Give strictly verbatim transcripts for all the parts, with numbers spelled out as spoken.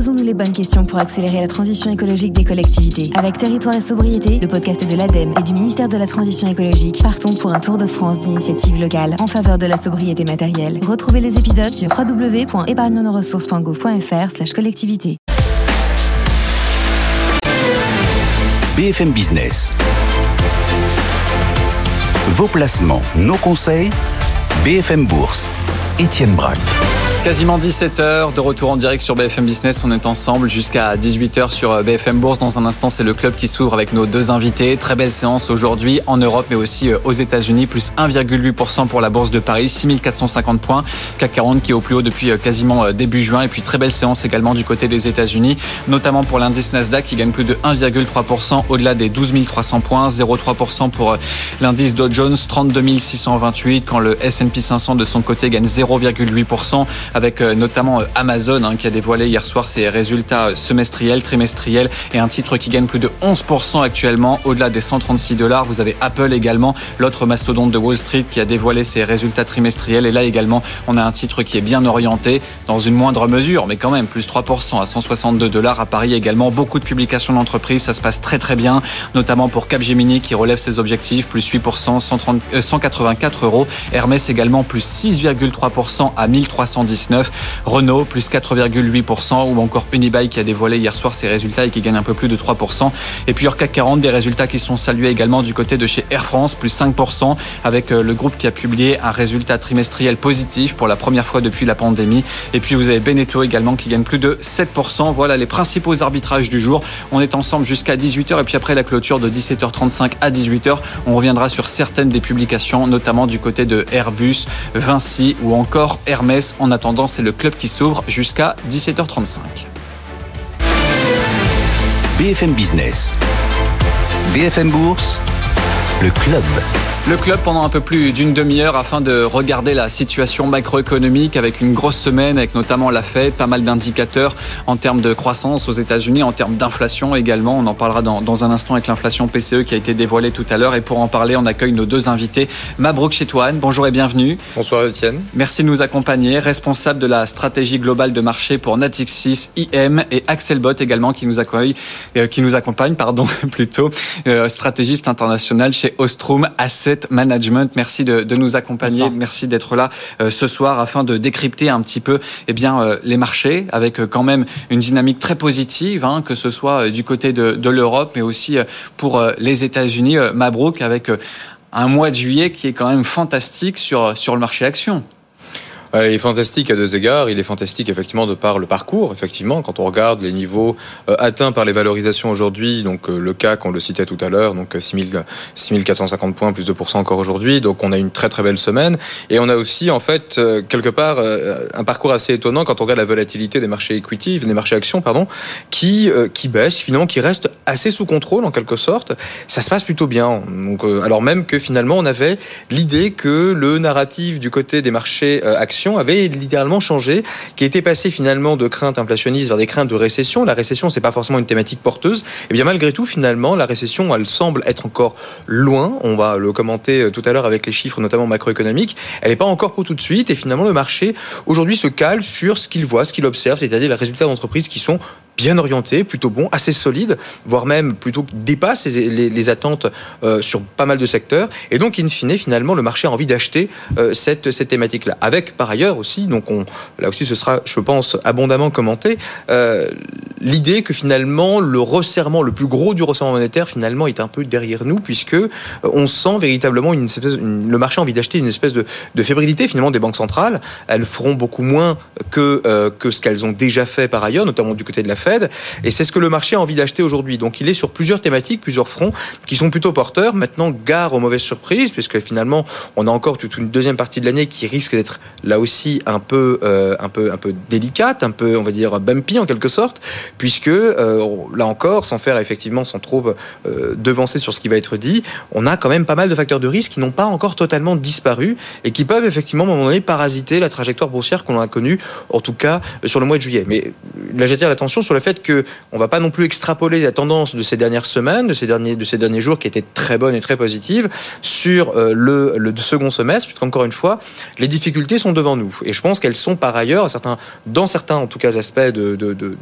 Posons-nous les bonnes questions pour accélérer la transition écologique des collectivités. Avec Territoire et Sobriété, le podcast de l'ADEME et du ministère de la Transition écologique, partons pour un tour de France d'initiatives locales en faveur de la sobriété matérielle. Retrouvez les épisodes sur w w w point épargne nos ressources point gouv point f r slash collectivité. B F M Business. Vos placements, nos conseils. B F M Bourse. Étienne Braque. Quasiment dix-sept heures, de retour en direct sur B F M Business. On est ensemble jusqu'à dix-huit heures sur B F M Bourse. Dans un instant, c'est le club qui s'ouvre avec nos deux invités. Très belle séance aujourd'hui en Europe, mais aussi aux États-Unis. Plus un virgule huit pour cent pour la Bourse de Paris, six mille quatre cent cinquante points. C A C quarante qui est au plus haut depuis quasiment début juin. Et puis très belle séance également du côté des États-Unis, notamment pour l'indice Nasdaq qui gagne plus de un virgule trois pour cent au-delà des douze mille trois cents points. zéro virgule trois pour cent pour l'indice Dow Jones, trente-deux mille six cent vingt-huit. Quand le S and P cinq cents de son côté gagne zéro virgule huit pour cent avec notamment Amazon hein, qui a dévoilé hier soir ses résultats semestriels, trimestriels et un titre qui gagne plus de onze pour cent actuellement au-delà des cent trente-six dollars. Vous avez Apple également, l'autre mastodonte de Wall Street qui a dévoilé ses résultats trimestriels et là également on a un titre qui est bien orienté dans une moindre mesure mais quand même plus trois pour cent à cent soixante-deux dollars. À Paris également beaucoup de publications d'entreprises, ça se passe très très bien, notamment pour Capgemini qui relève ses objectifs, plus huit pour cent, cent trente, euh, cent quatre-vingt-quatre euros. Hermès également plus six virgule trois pour cent à mille trois cent dix-neuf. Renault, plus quatre virgule huit pour cent ou encore Unibail qui a dévoilé hier soir ses résultats et qui gagne un peu plus de trois pour cent. Et puis hors C A C quarante, des résultats qui sont salués également du côté de chez Air France, plus cinq pour cent avec le groupe qui a publié un résultat trimestriel positif pour la première fois depuis la pandémie. Et puis vous avez Beneteau également qui gagne plus de sept pour cent. Voilà les principaux arbitrages du jour. On est ensemble jusqu'à dix-huit heures et puis après la clôture de dix-sept heures trente-cinq à dix-huit heures, on reviendra sur certaines des publications, notamment du côté de Airbus, Vinci ou encore Hermès. En attendant, c'est le club qui s'ouvre jusqu'à dix-sept heures trente-cinq. B F M Business. B F M Bourse. Le club. Le club pendant un peu plus d'une demi-heure afin de regarder la situation macroéconomique avec une grosse semaine avec notamment la Fed, pas mal d'indicateurs en termes de croissance aux États-Unis, en termes d'inflation également. On en parlera dans, dans un instant avec l'inflation P C E qui a été dévoilée tout à l'heure. Et pour en parler, on accueille nos deux invités. Mabrouk Chetouane, bonjour et bienvenue. Bonsoir Étienne. Merci de nous accompagner. Responsable de la stratégie globale de marché pour Natixis I M et Axel Bott également qui nous accueille, euh, qui nous accompagne, pardon, plutôt, euh, stratégiste international chez Ostrom Asset Management. Merci de, de nous accompagner. Bonsoir. Merci d'être là euh, ce soir afin de décrypter un petit peu eh bien, euh, les marchés avec euh, quand même une dynamique très positive, hein, que ce soit euh, du côté de, de l'Europe mais aussi euh, pour euh, les États-Unis. Euh, Mabrouk avec euh, un mois de juillet qui est quand même fantastique sur, sur le marché action. Il est fantastique à deux égards. Il est fantastique effectivement de par le parcours. Effectivement, quand on regarde les niveaux euh, atteints par les valorisations aujourd'hui, donc euh, le C A C, on le citait tout à l'heure, donc six mille quatre cent cinquante points, plus deux pour cent encore aujourd'hui. Donc on a une très très belle semaine. Et on a aussi en fait euh, quelque part euh, un parcours assez étonnant quand on regarde la volatilité des marchés equity, des marchés actions, pardon, qui euh, qui baisse finalement, qui reste assez sous contrôle en quelque sorte. Ça se passe plutôt bien. Donc euh, alors même que finalement on avait l'idée que le narratif du côté des marchés euh, actions avait littéralement changé, qui était passé finalement de craintes inflationnistes vers des craintes de récession. La récession, c'est pas forcément une thématique porteuse. Et bien malgré tout, finalement, la récession, elle semble être encore loin. On va le commenter tout à l'heure avec les chiffres, notamment macroéconomiques. Elle n'est pas encore pour tout de suite. Et finalement, le marché aujourd'hui se cale sur ce qu'il voit, ce qu'il observe, c'est-à-dire les résultats d'entreprises qui sont bien orienté, plutôt bon, assez solide, voire même plutôt dépasse les, les, les attentes euh, sur pas mal de secteurs. Et donc, in fine, finalement, le marché a envie d'acheter euh, cette, cette thématique-là. Avec, par ailleurs aussi, donc on, là aussi, ce sera, je pense, abondamment commenté, euh, l'idée que finalement, le resserrement, le plus gros du resserrement monétaire, finalement, est un peu derrière nous, puisque euh, on sent véritablement une espèce, une, le marché a envie d'acheter une espèce de, de fébrilité, finalement, des banques centrales. Elles feront beaucoup moins que, euh, que ce qu'elles ont déjà fait par ailleurs, notamment du côté de la Fed. Et c'est ce que le marché a envie d'acheter aujourd'hui. Donc il est sur plusieurs thématiques, plusieurs fronts qui sont plutôt porteurs. Maintenant, gare aux mauvaises surprises, puisque finalement, on a encore toute une deuxième partie de l'année qui risque d'être là aussi un peu, euh, un peu, un peu délicate, un peu, on va dire, bumpy en quelque sorte, puisque euh, là encore, sans faire effectivement, sans trop euh, devancer sur ce qui va être dit, on a quand même pas mal de facteurs de risque qui n'ont pas encore totalement disparu et qui peuvent effectivement, à un moment donné, parasiter la trajectoire boursière qu'on a connue, en tout cas sur le mois de juillet. Mais là, j'attire l'attention sur le fait qu'on ne va pas non plus extrapoler la tendance de ces dernières semaines, de ces derniers, de ces derniers jours qui étaient très bonnes et très positives sur euh, le, le second semestre, puisqu'encore une fois, les difficultés sont devant nous. Et je pense qu'elles sont par ailleurs, certains, dans certains en tout cas aspects de, de, de, de,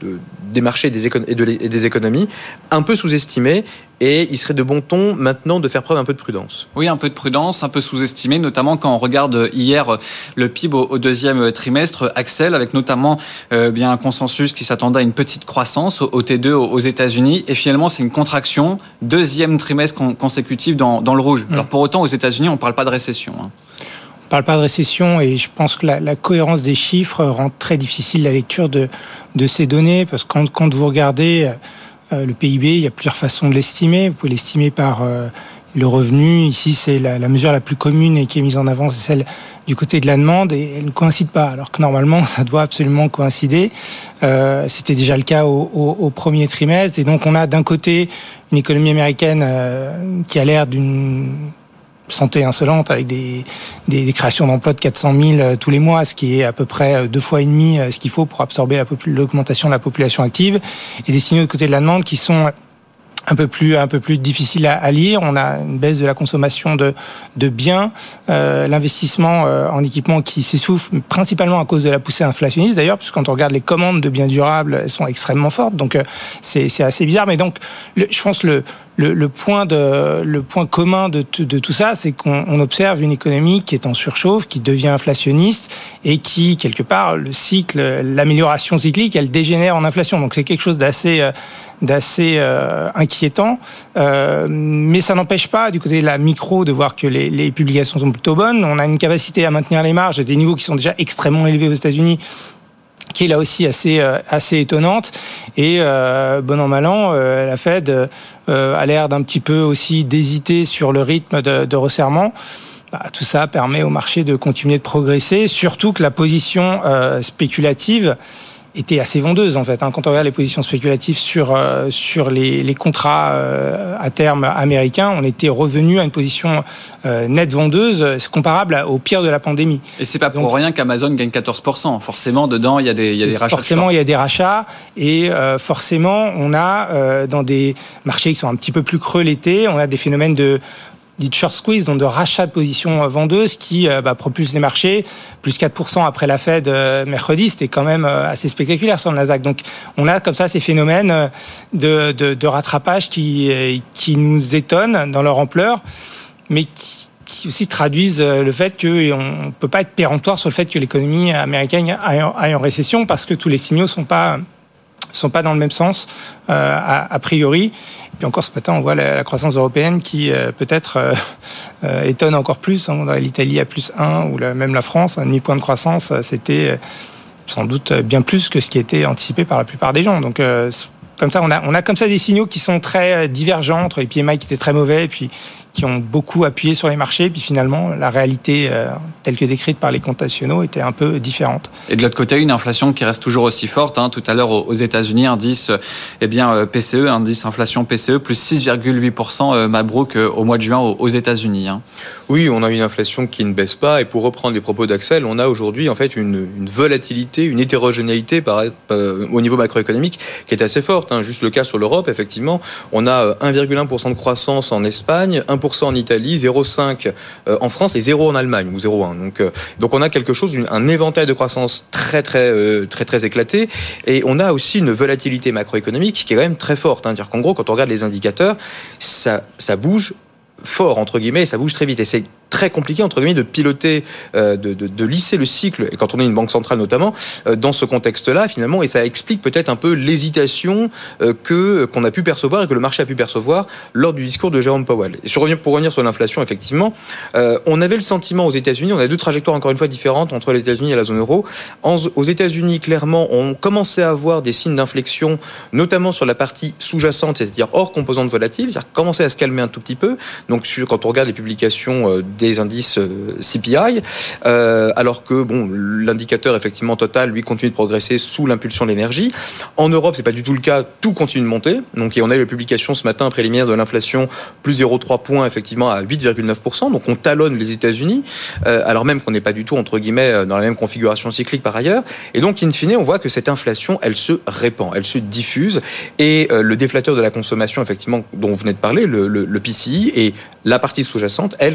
des marchés et des, écon- et, de et des économies un peu sous-estimé. Et il serait de bon ton maintenant de faire preuve un peu de prudence. Oui, un peu de prudence, un peu sous-estimé, notamment quand on regarde hier le P I B au, au deuxième trimestre, Axel, avec notamment euh, bien un consensus qui s'attendait à une petite croissance au, au T deux aux, aux États-Unis. Et finalement, c'est une contraction, deuxième trimestre con, consécutif dans, dans le rouge. Mmh. Alors pour autant, aux États-Unis, on ne parle pas de récession. Hein. On ne parle pas de récession et je pense que la, la cohérence des chiffres rend très difficile la lecture de, de ces données, parce que quand, quand vous regardez euh, le P I B, il y a plusieurs façons de l'estimer. Vous pouvez l'estimer par euh, le revenu. Ici, c'est la, la mesure la plus commune et qui est mise en avant, c'est celle du côté de la demande, et elle ne coïncide pas, alors que normalement, ça doit absolument coïncider. Euh, c'était déjà le cas au, au, au premier trimestre, et donc on a d'un côté une économie américaine euh, qui a l'air d'une santé insolente, avec des, des, des créations d'emplois de quatre cent mille tous les mois, ce qui est à peu près deux fois et demi ce qu'il faut pour absorber la popul- l'augmentation de la population active, et des signaux de côté de la demande qui sont un peu plus un peu plus difficiles à, à lire. On a une baisse de la consommation de de biens, euh, l'investissement euh, en équipement qui s'essouffle principalement à cause de la poussée inflationniste d'ailleurs, parce que quand on regarde les commandes de biens durables, elles sont extrêmement fortes, donc euh, c'est c'est assez bizarre. Mais donc le, je pense le Le, le point de, le point commun de, de tout ça, c'est qu'on on observe une économie qui est en surchauffe, qui devient inflationniste et qui, quelque part, le cycle, l'amélioration cyclique, elle dégénère en inflation. Donc c'est quelque chose d'assez, d'assez euh, inquiétant. Euh, mais ça n'empêche pas, du côté de la micro, de voir que les, les publications sont plutôt bonnes. On a une capacité à maintenir les marges à des niveaux qui sont déjà extrêmement élevés aux États-Unis, qui est là aussi assez euh, assez étonnante, et euh, bon an mal an, euh, la Fed euh, a l'air d'un petit peu aussi d'hésiter sur le rythme de, de resserrement. Bah, tout ça permet au marché de continuer de progresser, surtout que la position euh, spéculative était assez vendeuse en fait. Hein. Quand on regarde les positions spéculatives sur euh, sur les, les contrats euh, à terme américains, on était revenu à une position euh, nette vendeuse, c'est comparable au pire de la pandémie. Et c'est pas pour Donc, rien qu'Amazon gagne quatorze pour cent. Forcément, dedans, il y a des il y a des rachats. Forcément, il y a des rachats, et euh, forcément, on a euh, dans des marchés qui sont un petit peu plus creux l'été, on a des phénomènes de dit short squeeze, donc de rachat de positions vendeuses qui euh, bah, propulsent les marchés, plus quatre pour cent après la Fed euh, mercredi, c'était quand même euh, assez spectaculaire sur le Nasdaq. Donc on a comme ça ces phénomènes euh, de, de, de rattrapage qui, euh, qui nous étonnent dans leur ampleur, mais qui, qui aussi traduisent le fait qu'on ne peut pas être péremptoire sur le fait que l'économie américaine aille, aille en récession, parce que tous les signaux ne sont pas, sont pas dans le même sens euh, a, a priori. Puis encore ce matin, on voit la, la croissance européenne qui euh, peut-être euh, euh, étonne encore plus. Hein. L'Italie à plus un, ou la, même la France, un demi-point de croissance, c'était euh, sans doute bien plus que ce qui était anticipé par la plupart des gens. Donc euh, comme ça, on a, on a comme ça des signaux qui sont très divergents entre les P M I qui étaient très mauvais et puis qui ont beaucoup appuyé sur les marchés, puis finalement la réalité euh, telle que décrite par les comptes nationaux était un peu différente. Et de l'autre côté, une inflation qui reste toujours aussi forte. Hein. Tout à l'heure aux États-Unis, indice eh bien P C E, indice inflation P C E, plus six virgule huit pour cent Mabrouk au mois de juin aux États-Unis. Hein. Oui, on a une inflation qui ne baisse pas, et pour reprendre les propos d'Axel, on a aujourd'hui en fait une, une volatilité, une hétérogénéité par, euh, au niveau macroéconomique qui est assez forte. Hein. Juste le cas sur l'Europe, effectivement, on a un virgule un pour cent de croissance en Espagne, un pour cent en Italie, zéro virgule cinq en France et zéro en Allemagne, ou zéro virgule un. Donc, euh, donc on a quelque chose, un éventail de croissance très très euh, très très éclaté, et on a aussi une volatilité macroéconomique qui est quand même très forte. Hein. C'est-à-dire qu'en gros, quand on regarde les indicateurs, ça ça bouge fort entre guillemets, et ça bouge très vite, et c'est très compliqué entre guillemets de piloter, euh, de, de, de lisser le cycle, et quand on est une banque centrale notamment, euh, dans ce contexte-là finalement, et ça explique peut-être un peu l'hésitation euh, que qu'on a pu percevoir et que le marché a pu percevoir lors du discours de Jérôme Powell. Et sur, pour revenir sur l'inflation, effectivement, euh, on avait le sentiment aux États-Unis, on a deux trajectoires encore une fois différentes entre les États-Unis et la zone euro. En, aux États-Unis, clairement, on commençait à avoir des signes d'inflexion, notamment sur la partie sous-jacente, c'est-à-dire hors composante volatile, c'est-à-dire commencer à se calmer un tout petit peu. Donc sur, quand on regarde les publications euh, des indices euh, C P I, euh, alors que bon, l'indicateur effectivement total, lui, continue de progresser sous l'impulsion de l'énergie. En Europe, c'est pas du tout le cas, tout continue de monter. Donc, et on a eu la publication ce matin préliminaire de l'inflation, plus zéro virgule trois points effectivement à huit virgule neuf pour cent. Donc on talonne les États-Unis, euh, alors même qu'on n'est pas du tout entre guillemets dans la même configuration cyclique par ailleurs. Et donc in fine, on voit que cette inflation, elle se répand, elle se diffuse, et euh, le déflateur de la consommation effectivement dont vous venez de parler, le, le, le P C I et la partie sous-jacente, elle continue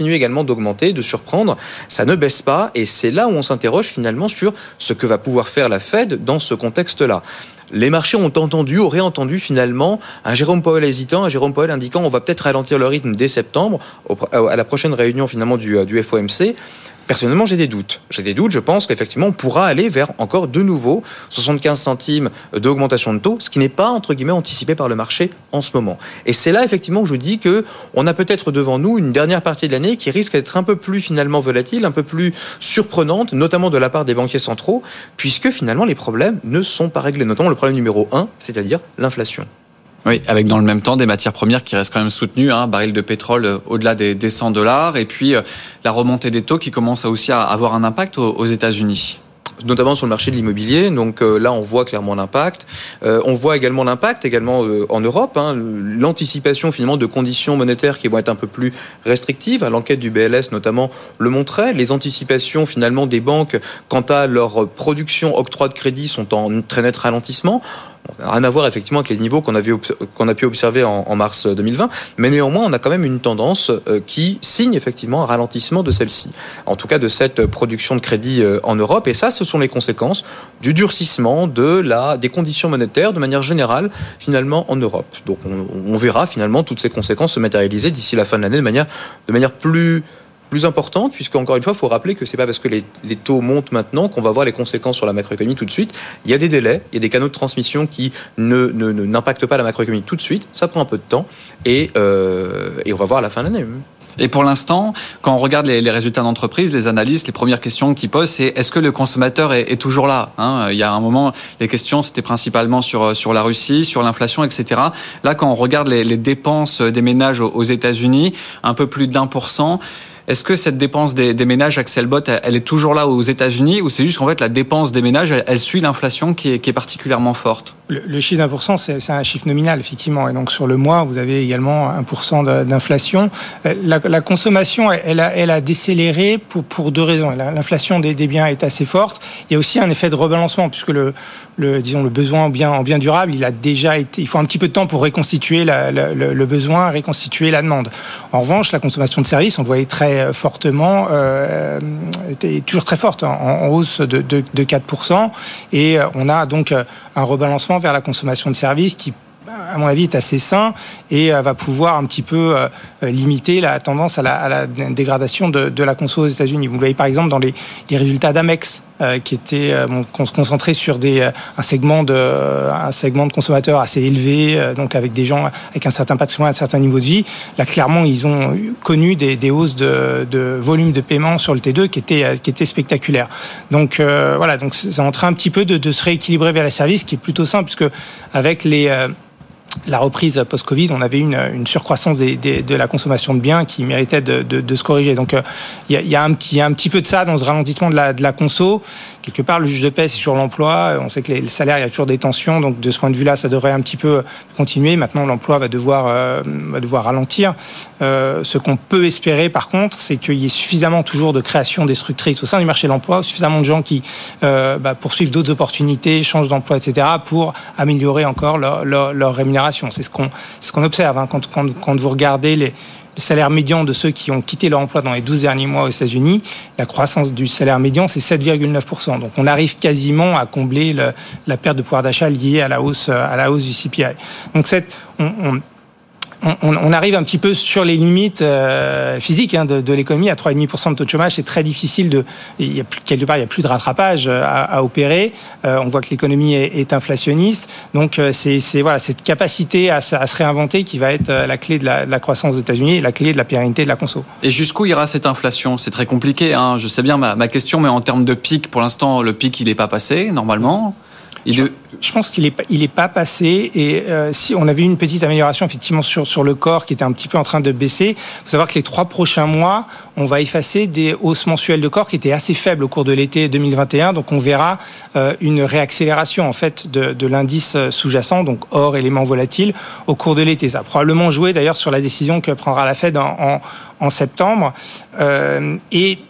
continuer également d'augmenter, de surprendre. Ça ne baisse pas et c'est là où on s'interroge finalement sur ce que va pouvoir faire la Fed dans ce contexte-là. Les marchés ont entendu, auraient entendu finalement un Jérôme Powell hésitant, un Jérôme Powell indiquant on va peut-être ralentir le rythme dès septembre, à la prochaine réunion finalement du, du F O M C. Personnellement, j'ai des doutes. J'ai des doutes. Je pense qu'effectivement, on pourra aller vers encore de nouveau soixante-quinze centimes d'augmentation de taux, ce qui n'est pas, entre guillemets, anticipé par le marché en ce moment. Et c'est là, effectivement, où je dis que on a peut-être devant nous une dernière partie de l'année qui risque d'être un peu plus, finalement, volatile, un peu plus surprenante, notamment de la part des banquiers centraux, puisque, finalement, les problèmes ne sont pas réglés. Notamment le problème numéro un, c'est-à-dire l'inflation. Oui, avec dans le même temps des matières premières qui restent quand même soutenues, hein, baril de pétrole euh, au-delà des, des cent dollars, et puis euh, la remontée des taux qui commence à aussi à avoir un impact aux, aux États-Unis. Notamment sur le marché de l'immobilier. Donc euh, là, on voit clairement l'impact. Euh, on voit également l'impact également euh, en Europe. Hein, l'anticipation finalement de conditions monétaires qui vont être un peu plus restrictives. L'enquête du B L S notamment le montrait. Les anticipations finalement des banques quant à leur production octroi de crédit sont en très net ralentissement. Rien à voir effectivement avec les niveaux qu'on a, vu, qu'on a pu observer en, en mars deux mille vingt, mais néanmoins on a quand même une tendance euh, qui signe effectivement un ralentissement de celle-ci, en tout cas de cette production de crédit euh, en Europe, et ça ce sont les conséquences du durcissement de la, des conditions monétaires de manière générale finalement en Europe. Donc on, on verra finalement toutes ces conséquences se matérialiser d'ici la fin de l'année de manière, de manière plus... plus importante, puisqu'encore une fois, il faut rappeler que c'est pas parce que les, les taux montent maintenant qu'on va voir les conséquences sur la macroéconomie tout de suite. Il y a des délais, il y a des canaux de transmission qui ne, ne, ne, n'impactent pas la macroéconomie tout de suite. Ça prend un peu de temps et, euh, et on va voir à la fin de l'année. Et pour l'instant, quand on regarde les, les résultats d'entreprise, les analystes, les premières questions qu'ils posent, c'est est-ce que le consommateur est, est toujours là, hein? Il y a un moment, les questions, c'était principalement sur, sur la Russie, sur l'inflation, et cetera. Là, quand on regarde les, les dépenses des ménages aux, aux États-Unis, un peu plus d'un pour cent, est-ce que cette dépense des, des ménages, Axel Bott, elle est toujours là aux États-Unis, ou c'est juste qu'en fait la dépense des ménages, elle, elle suit l'inflation qui est, qui est particulièrement forte? Le, le chiffre d'un pour cent, c'est, c'est un chiffre nominal, effectivement. Et donc sur le mois, vous avez également un pour cent d'inflation. La, la consommation, elle a, elle a décéléré pour, pour deux raisons. L'inflation des, des biens est assez forte. Il y a aussi un effet de rebalancement, puisque le, le, disons, le besoin en bien, en bien durable, il a déjà été. Il faut un petit peu de temps pour reconstituer la, la, le, le besoin, reconstituer la demande. En revanche, la consommation de services, on le voyait très fortement, euh, était toujours très forte, en, en hausse de, de, de quatre pour cent. Et on a donc un rebalancement vers la consommation de services qui, à mon avis, est assez sain et va pouvoir un petit peu limiter la tendance à la, à la dégradation de, de la conso aux États-Unis. Vous le voyez par exemple dans les, les résultats d'Amex, euh, qui étaient euh, bon, concentrés sur des, euh, un, segment de, un segment de consommateurs assez élevé, euh, donc avec des gens avec un certain patrimoine, un certain niveau de vie. Là, clairement, ils ont connu des, des hausses de, de volume de paiement sur le T deux qui étaient, qui étaient spectaculaires. Donc euh, voilà, donc c'est en train un petit peu de, de se rééquilibrer vers les services, qui est plutôt simple, puisque avec les... Euh, la reprise post-Covid, on avait une, une surcroissance des, des, de la consommation de biens qui méritait de, de, de se corriger. Donc, il euh, y, y, y a un petit peu de ça dans ce ralentissement de la, de la conso. Quelque part, le juge de paix, c'est toujours l'emploi. On sait que les, les salaires, il y a toujours des tensions. Donc, de ce point de vue-là, ça devrait un petit peu continuer. Maintenant, l'emploi va devoir, euh, va devoir ralentir. Euh, ce qu'on peut espérer, par contre, c'est qu'il y ait suffisamment toujours de création destructrice au sein du marché de l'emploi, suffisamment de gens qui euh, bah, poursuivent d'autres opportunités, changent d'emploi, et cetera, pour améliorer encore leur, leur, leur rémunération. C'est ce qu'on, c'est ce qu'on observe hein, quand, quand, quand vous regardez les, le salaire médian de ceux qui ont quitté leur emploi dans les douze derniers mois aux États-Unis. La croissance du salaire médian, c'est sept virgule neuf pour cent. Donc on arrive quasiment à combler le, la perte de pouvoir d'achat liée à la hausse, à la hausse du C P I. Donc cette, on, on On, on arrive un petit peu sur les limites euh, physiques hein, de, de l'économie. À trois virgule cinq pour cent de taux de chômage, c'est très difficile de. Il y a plus, quelque part, il n'y a plus de rattrapage à, à opérer. Euh, on voit que l'économie est, est inflationniste. Donc, c'est, c'est voilà, cette capacité à, à se réinventer qui va être la clé de la, de la croissance aux États-Unis et la clé de la pérennité de la conso. Et jusqu'où ira cette inflation? C'est très compliqué. Hein. Je sais bien ma, ma question, mais en termes de pic, pour l'instant, le pic, il n'est pas passé normalement. Je, je pense qu'il n'est il est pas passé et euh, si on avait eu une petite amélioration effectivement sur, sur le corps qui était un petit peu en train de baisser. Il faut savoir que les trois prochains mois, on va effacer des hausses mensuelles de corps qui étaient assez faibles au cours de l'été deux mille vingt et un. Donc on verra euh, une réaccélération en fait de, de l'indice sous-jacent, donc hors éléments volatiles, au cours de l'été. Ça a probablement joué d'ailleurs sur la décision que prendra la Fed en, en, en septembre. Euh, et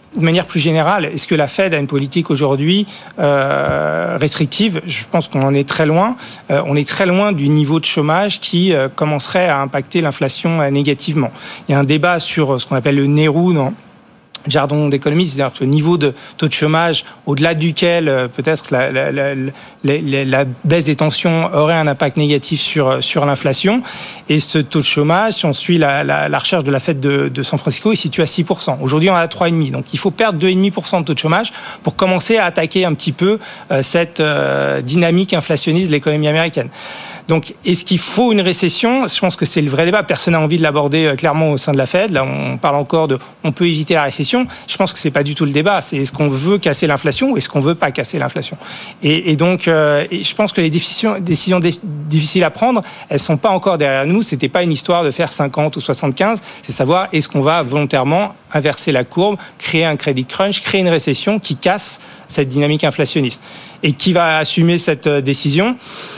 de manière plus générale, est-ce que la Fed a une politique aujourd'hui euh, restrictive ? Je pense qu'on en est très loin. Euh, on est très loin du niveau de chômage qui euh, commencerait à impacter l'inflation euh, négativement. Il y a un débat sur ce qu'on appelle le N E R U dans jargon d'économie, c'est-à-dire que le niveau de taux de chômage au-delà duquel euh, peut-être la, la, la, la, la baisse des tensions aurait un impact négatif sur, sur l'inflation. Et ce taux de chômage, si on suit la, la, la recherche de la Fed de, de San Francisco, il se situe à six pour cent. Aujourd'hui, on est à trois virgule cinq pour cent. Donc, il faut perdre deux virgule cinq pour cent de taux de chômage pour commencer à attaquer un petit peu euh, cette euh, dynamique inflationniste de l'économie américaine. Donc, est-ce qu'il faut une récession ? Je pense que c'est le vrai débat. Personne n'a envie de l'aborder clairement au sein de la Fed. Là, on parle encore de on peut éviter la récession. Je pense que c'est pas du tout le débat. C'est est-ce qu'on veut casser l'inflation ou est-ce qu'on veut pas casser l'inflation ? Et, et donc, euh, et je pense que les décisions, décisions dé, difficiles à prendre, elles sont pas encore derrière nous. C'était pas une histoire de faire cinquante ou soixante-quinze. C'est savoir est-ce qu'on va volontairement inverser la courbe, créer un credit crunch, créer une récession qui casse cette dynamique inflationniste. Et qui va assumer cette décision ?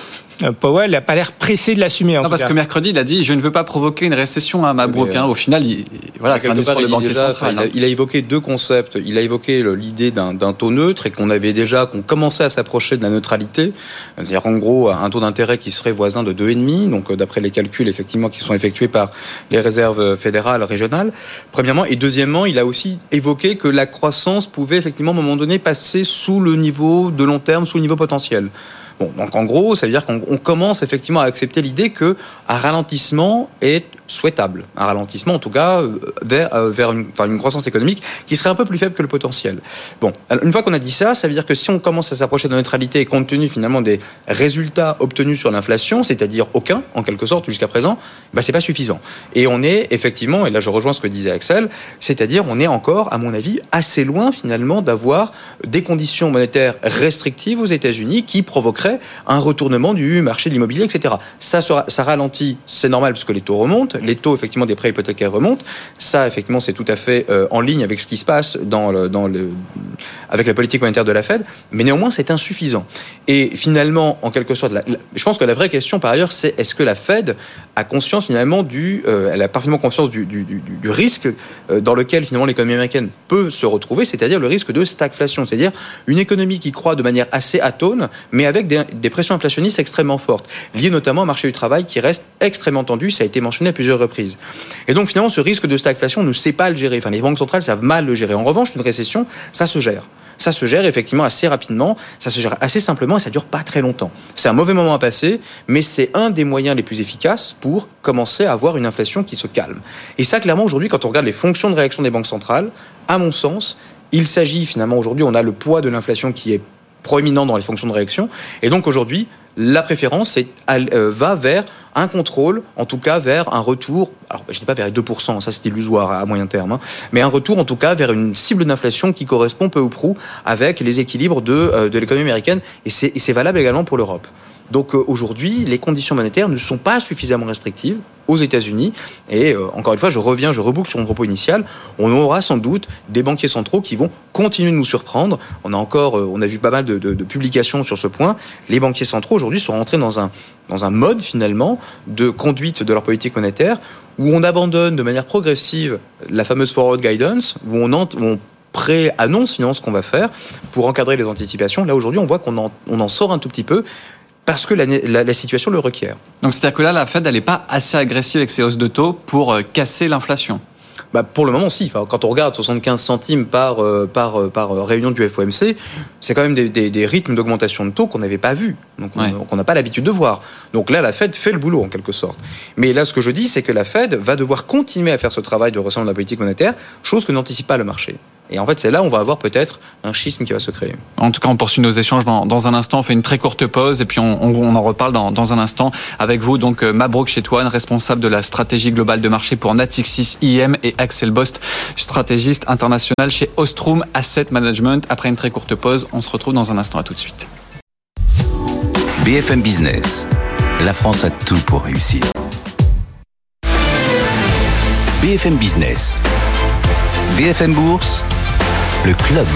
Powell n'a pas l'air pressé de l'assumer. En non, tout parce cas. que mercredi, il a dit « Je ne veux pas provoquer une récession à Mabrouk. Hein. » Au final, il, voilà, c'est un discours de banquier central. Il a, il a évoqué deux concepts. Il a évoqué l'idée d'un, d'un taux neutre et qu'on avait déjà, qu'on commençait à s'approcher de la neutralité. C'est-à-dire, en gros, un taux d'intérêt qui serait voisin de deux virgule cinq. Donc, d'après les calculs, effectivement, qui sont effectués par les réserves fédérales, régionales. Premièrement. Et deuxièmement, il a aussi évoqué que la croissance pouvait, effectivement, à un moment donné, passer sous le niveau de long terme, sous le niveau potentiel. Bon, donc en gros, ça veut dire qu'on commence effectivement à accepter l'idée qu'un ralentissement est souhaitable. Un ralentissement, en tout cas, vers, vers une, enfin, une croissance économique qui serait un peu plus faible que le potentiel. Bon, une fois qu'on a dit ça, ça veut dire que si on commence à s'approcher de la neutralité, compte tenu finalement des résultats obtenus sur l'inflation, c'est-à-dire aucun, en quelque sorte, jusqu'à présent, bah, c'est pas suffisant. Et on est effectivement, et là je rejoins ce que disait Axel, c'est-à-dire on est encore, à mon avis, assez loin finalement d'avoir des conditions monétaires restrictives aux États-Unis qui provoqueraient un retournement du marché de l'immobilier, et cetera. Ça, ça ralentit, c'est normal parce que les taux remontent, les taux effectivement des prêts hypothécaires remontent. Ça, effectivement, c'est tout à fait euh, en ligne avec ce qui se passe dans le, dans le, avec la politique monétaire de la Fed. Mais néanmoins, c'est insuffisant. Et finalement, en quelque sorte, la, la, je pense que la vraie question, par ailleurs, c'est est-ce que la Fed a conscience finalement du, euh, elle a parfaitement conscience du, du, du, du risque euh, dans lequel finalement l'économie américaine peut se retrouver, c'est-à-dire le risque de stagflation, c'est-à-dire une économie qui croît de manière assez atone, mais avec des, des pressions inflationnistes extrêmement fortes, liées notamment au marché du travail qui reste extrêmement tendu. Ça a été mentionné à plusieurs reprises. Et donc finalement, ce risque de stagflation ne sait pas le gérer. Enfin, les banques centrales savent mal le gérer. En revanche, une récession, ça se gère. Ça se gère effectivement assez rapidement, ça se gère assez simplement et ça dure pas très longtemps. C'est un mauvais moment à passer, mais c'est un des moyens les plus efficaces pour commencer à avoir une inflation qui se calme. Et ça, clairement, aujourd'hui, quand on regarde les fonctions de réaction des banques centrales, à mon sens, il s'agit finalement, aujourd'hui, on a le poids de l'inflation qui est proéminent dans les fonctions de réaction. Et donc aujourd'hui, la préférence c'est, euh, va vers un contrôle, en tout cas vers un retour, alors je ne dis pas vers deux pour cent, ça c'est illusoire à moyen terme, hein, mais un retour en tout cas vers une cible d'inflation qui correspond peu ou prou avec les équilibres de, euh, de l'économie américaine. Et c'est, et c'est valable également pour l'Europe. Donc euh, aujourd'hui, les conditions monétaires ne sont pas suffisamment restrictives aux États-Unis. Et euh, encore une fois, je reviens, je reboucle sur mon propos initial. On aura sans doute des banquiers centraux qui vont continuer de nous surprendre. On a encore, euh, on a vu pas mal de, de, de publications sur ce point. Les banquiers centraux aujourd'hui sont rentrés dans un dans un mode finalement de conduite de leur politique monétaire où on abandonne de manière progressive la fameuse forward guidance, où on entre, où on pré-annonce finalement ce qu'on va faire pour encadrer les anticipations. Là aujourd'hui, on voit qu'on en, on en sort un tout petit peu. Parce que la, la, la situation le requiert. Donc c'est-à-dire que là, la Fed, elle n'est pas assez agressive avec ses hausses de taux pour euh, casser l'inflation. Bah pour le moment, si. Enfin, quand on regarde soixante-quinze centimes par, euh, par, euh, par réunion du F O M C, c'est quand même des, des, des rythmes d'augmentation de taux qu'on n'avait pas vus, donc ouais. on n'a pas l'habitude de voir. Donc là, la Fed fait le boulot en quelque sorte. Mais là, ce que je dis, c'est que la Fed va devoir continuer à faire ce travail de resserrement de la politique monétaire, chose que n'anticipe pas le marché. Et en fait, c'est là où on va avoir peut-être un schisme qui va se créer. En tout cas, on poursuit nos échanges dans, dans un instant. On fait une très courte pause et puis on, on, on en reparle dans, dans un instant avec vous. Donc, Mabrouk Chetouane, responsable de la stratégie globale de marché pour Natixis I M et Axel Bost, stratégiste international chez Ostrom Asset Management. Après une très courte pause, on se retrouve dans un instant. À tout de suite. B F M Business. La France a tout pour réussir. B F M Business. B F M Bourse. Le club.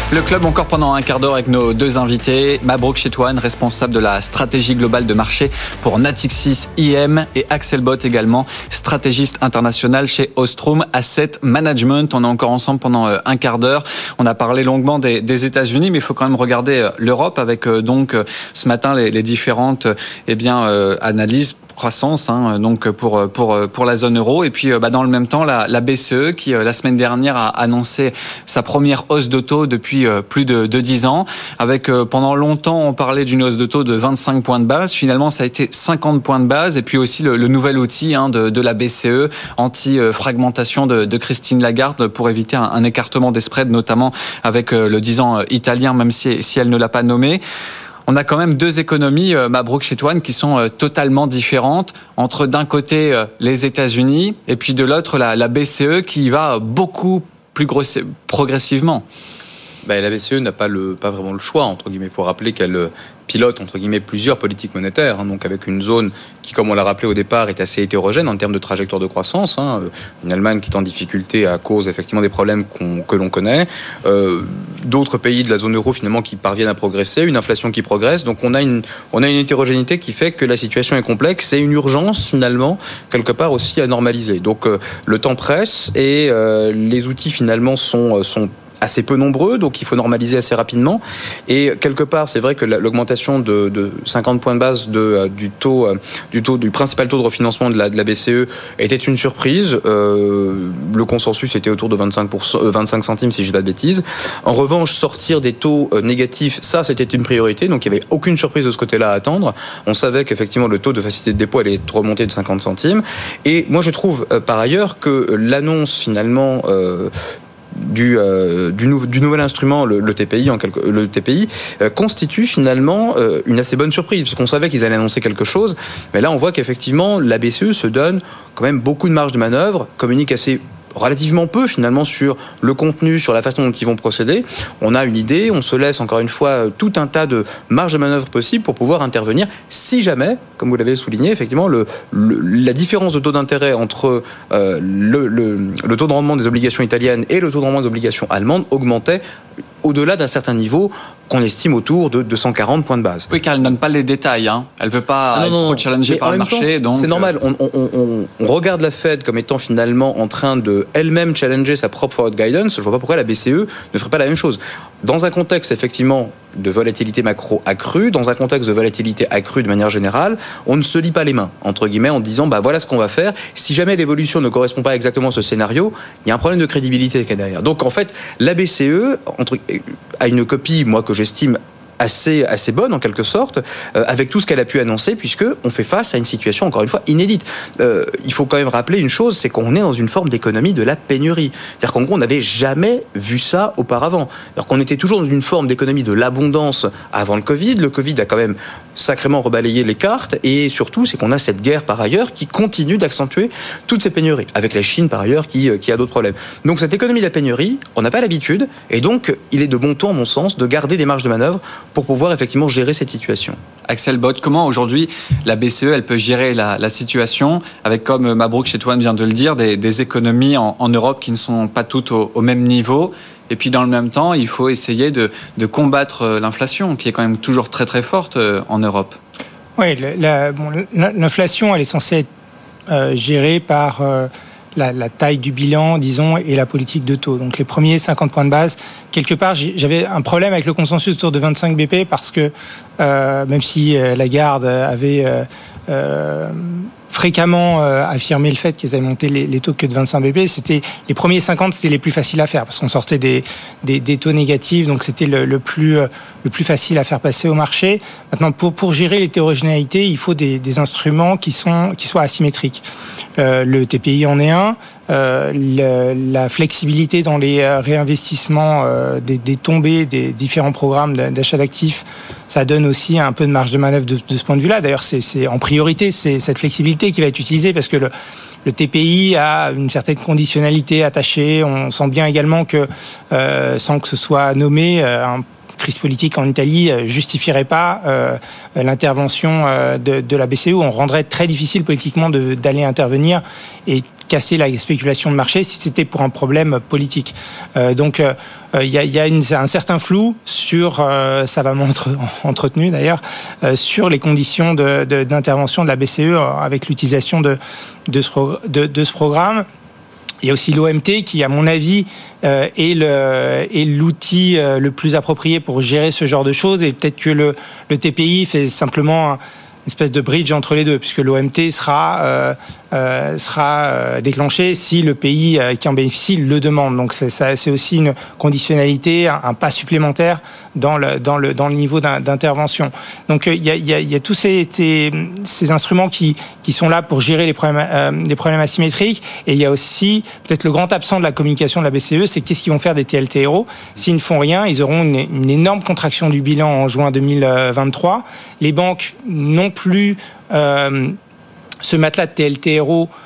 Le club encore pendant un quart d'heure avec nos deux invités, Mabrouk Chetouane, responsable de la stratégie globale de marché pour Natixis I M, et Axel Bott également, stratégiste international chez Ostrom Asset Management. On est encore ensemble pendant un quart d'heure. On a parlé longuement des, des États-Unis, mais il faut quand même regarder l'Europe avec donc ce matin les, les différentes eh bien, euh, analyses. Croissance, hein, donc pour pour pour la zone euro, et puis bah, dans le même temps la, la B C E qui la semaine dernière a annoncé sa première hausse de taux depuis plus de, de dix ans. Avec pendant longtemps on parlait d'une hausse de taux de vingt-cinq points de base. Finalement ça a été cinquante points de base, et puis aussi le, le nouvel outil hein, de, de la B C E anti-fragmentation de, de Christine Lagarde pour éviter un, un écartement des spreads, notamment avec le dix ans italien, même si si elle ne l'a pas nommé. On a quand même deux économies, euh, Mabrouk Chetouane, qui sont euh, totalement différentes. Entre d'un côté euh, les États-Unis et puis de l'autre la, la B C E qui va beaucoup plus grosse, progressivement. Ben, la B C E n'a pas, le, pas vraiment le choix, entre guillemets. Il faut rappeler qu'elle pilote, entre guillemets, plusieurs politiques monétaires, hein, donc avec une zone qui, comme on l'a rappelé au départ, est assez hétérogène en termes de trajectoire de croissance. Hein. Une Allemagne qui est en difficulté à cause, effectivement, des problèmes qu'on, que l'on connaît. Euh, d'autres pays de la zone euro, finalement, qui parviennent à progresser. Une inflation qui progresse. Donc, on a une, on a une hétérogénéité qui fait que la situation est complexe et une urgence, finalement, quelque part aussi à normaliser. Donc, euh, le temps presse et euh, les outils, finalement, sont, sont assez peu nombreux, donc il faut normaliser assez rapidement. Et quelque part, c'est vrai que l'augmentation de, de cinquante points de base de, du taux, du taux, du principal taux de refinancement de la, de la B C E était une surprise. Euh, le consensus était autour de vingt-cinq, pour cent, vingt-cinq centimes, si je dis pas de bêtises. En revanche, sortir des taux négatifs, ça, c'était une priorité. Donc il n'y avait aucune surprise de ce côté-là à attendre. On savait qu'effectivement le taux de facilité de dépôt allait remonter de cinquante centimes. Et moi, je trouve euh, par ailleurs que l'annonce finalement euh, Du, euh, du, nou- du nouvel instrument, le, le T P I, en quelque, le T P I euh, constitue finalement euh, une assez bonne surprise, parce qu'on savait qu'ils allaient annoncer quelque chose, mais là on voit qu'effectivement la B C E se donne quand même beaucoup de marge de manœuvre, communique assez relativement peu finalement sur le contenu, sur la façon dont ils vont procéder. On a une idée, on se laisse encore une fois tout un tas de marges de manœuvre possibles pour pouvoir intervenir si jamais, comme vous l'avez souligné, effectivement, le, le, la différence de taux d'intérêt entre euh, le, le, le taux de rendement des obligations italiennes et le taux de rendement des obligations allemandes augmentait au-delà d'un certain niveau qu'on estime autour de deux cent quarante points de base. Oui, car elle ne donne pas les détails. Hein. Elle ne veut pas ah non, être non, trop challengée par le marché. Temps, donc c'est normal. On, on, on, on regarde la Fed comme étant finalement en train de elle-même challenger sa propre forward guidance. Je ne vois pas pourquoi la B C E ne ferait pas la même chose. Dans un contexte effectivement de volatilité macro accrue, dans un contexte de volatilité accrue de manière générale, on ne se lie pas les mains, entre guillemets, en disant bah voilà ce qu'on va faire. Si jamais l'évolution ne correspond pas exactement à ce scénario, il y a un problème de crédibilité qui est derrière. Donc en fait, la B C E entre, a une copie, moi, que j'estime assez assez bonne en quelque sorte, euh, avec tout ce qu'elle a pu annoncer, puisque on fait face à une situation encore une fois inédite. Euh, il faut quand même rappeler une chose, c'est qu'on est dans une forme d'économie de la pénurie. C'est-à-dire qu'en gros, on n'avait jamais vu ça auparavant. Alors qu'on était toujours dans une forme d'économie de l'abondance avant le Covid. Le Covid a quand même sacrément rebalayé les cartes, et surtout, c'est qu'on a cette guerre par ailleurs qui continue d'accentuer toutes ces pénuries, avec la Chine par ailleurs qui, qui a d'autres problèmes. Donc cette économie de la pénurie, on n'a pas l'habitude, et donc il est de bon ton, à mon sens, de garder des marges de manœuvre pour pouvoir effectivement gérer cette situation. Axel Bott, comment aujourd'hui la B C E elle peut gérer la, la situation avec, comme Mabrouk Chetouane vient de le dire, des, des économies en, en Europe qui ne sont pas toutes au, au même niveau, et puis dans le même temps il faut essayer de, de combattre l'inflation qui est quand même toujours très très forte en Europe. Oui, la, bon, l'inflation elle est censée être euh, gérée par euh, La, la taille du bilan, disons, et la politique de taux. Donc les premiers cinquante points de base, quelque part, j'avais un problème avec le consensus autour de vingt-cinq B P parce que euh, même si euh, Lagarde avait euh, euh, fréquemment euh, affirmé le fait qu'ils avaient monté les, les taux que de vingt-cinq B P, c'était les premiers cinquante, c'était les plus faciles à faire parce qu'on sortait des, des, des taux négatifs, donc c'était le, le plus euh, le plus facile à faire passer au marché. Maintenant, pour pour gérer l'hétérogénéité, il faut des, des instruments qui sont qui soient asymétriques. Euh, le T P I en est un. Euh, le, la flexibilité dans les réinvestissements euh, des, des tombées des différents programmes d'achat d'actifs, ça donne aussi un peu de marge de manœuvre de, de ce point de vue-là. D'ailleurs, c'est, c'est en priorité c'est cette flexibilité qui va être utilisée parce que le, le T P I a une certaine conditionnalité attachée. On sent bien également que, euh, sans que ce soit nommé, euh, un crise politique en Italie justifierait pas euh, l'intervention euh, de, de la B C E. On rendrait très difficile politiquement de, d'aller intervenir et casser la spéculation de marché si c'était pour un problème politique. Euh, donc, il euh, y a, y a une, un certain flou sur, euh, savamment entre, entretenu d'ailleurs, euh, sur les conditions de, de, d'intervention de la B C E avec l'utilisation de, de, ce, de, de ce programme. Il y a aussi l'O M T qui, à mon avis, euh, est, le, est l'outil euh, le plus approprié pour gérer ce genre de choses. Et peut-être que le, le T P I fait simplement un, une espèce de bridge entre les deux, puisque l'O M T sera, euh, euh, sera euh, déclenché si le pays euh, qui en bénéficie le demande. Donc c'est, ça, c'est aussi une conditionnalité, un, un pas supplémentaire dans le, dans le, dans le niveau d'intervention. Donc il euh, y, a, y, a, y a tous ces, ces, ces instruments qui, qui sont là pour gérer les problèmes, euh, les problèmes asymétriques. Et il y a aussi peut-être le grand absent de la communication de la B C E, c'est qu'est-ce qu'ils vont faire des T L T R O. S'ils ne font rien, ils auront une, une énorme contraction du bilan en juin deux mille vingt-trois. Les banques n'ont plus euh, ce matelas de T L T R O,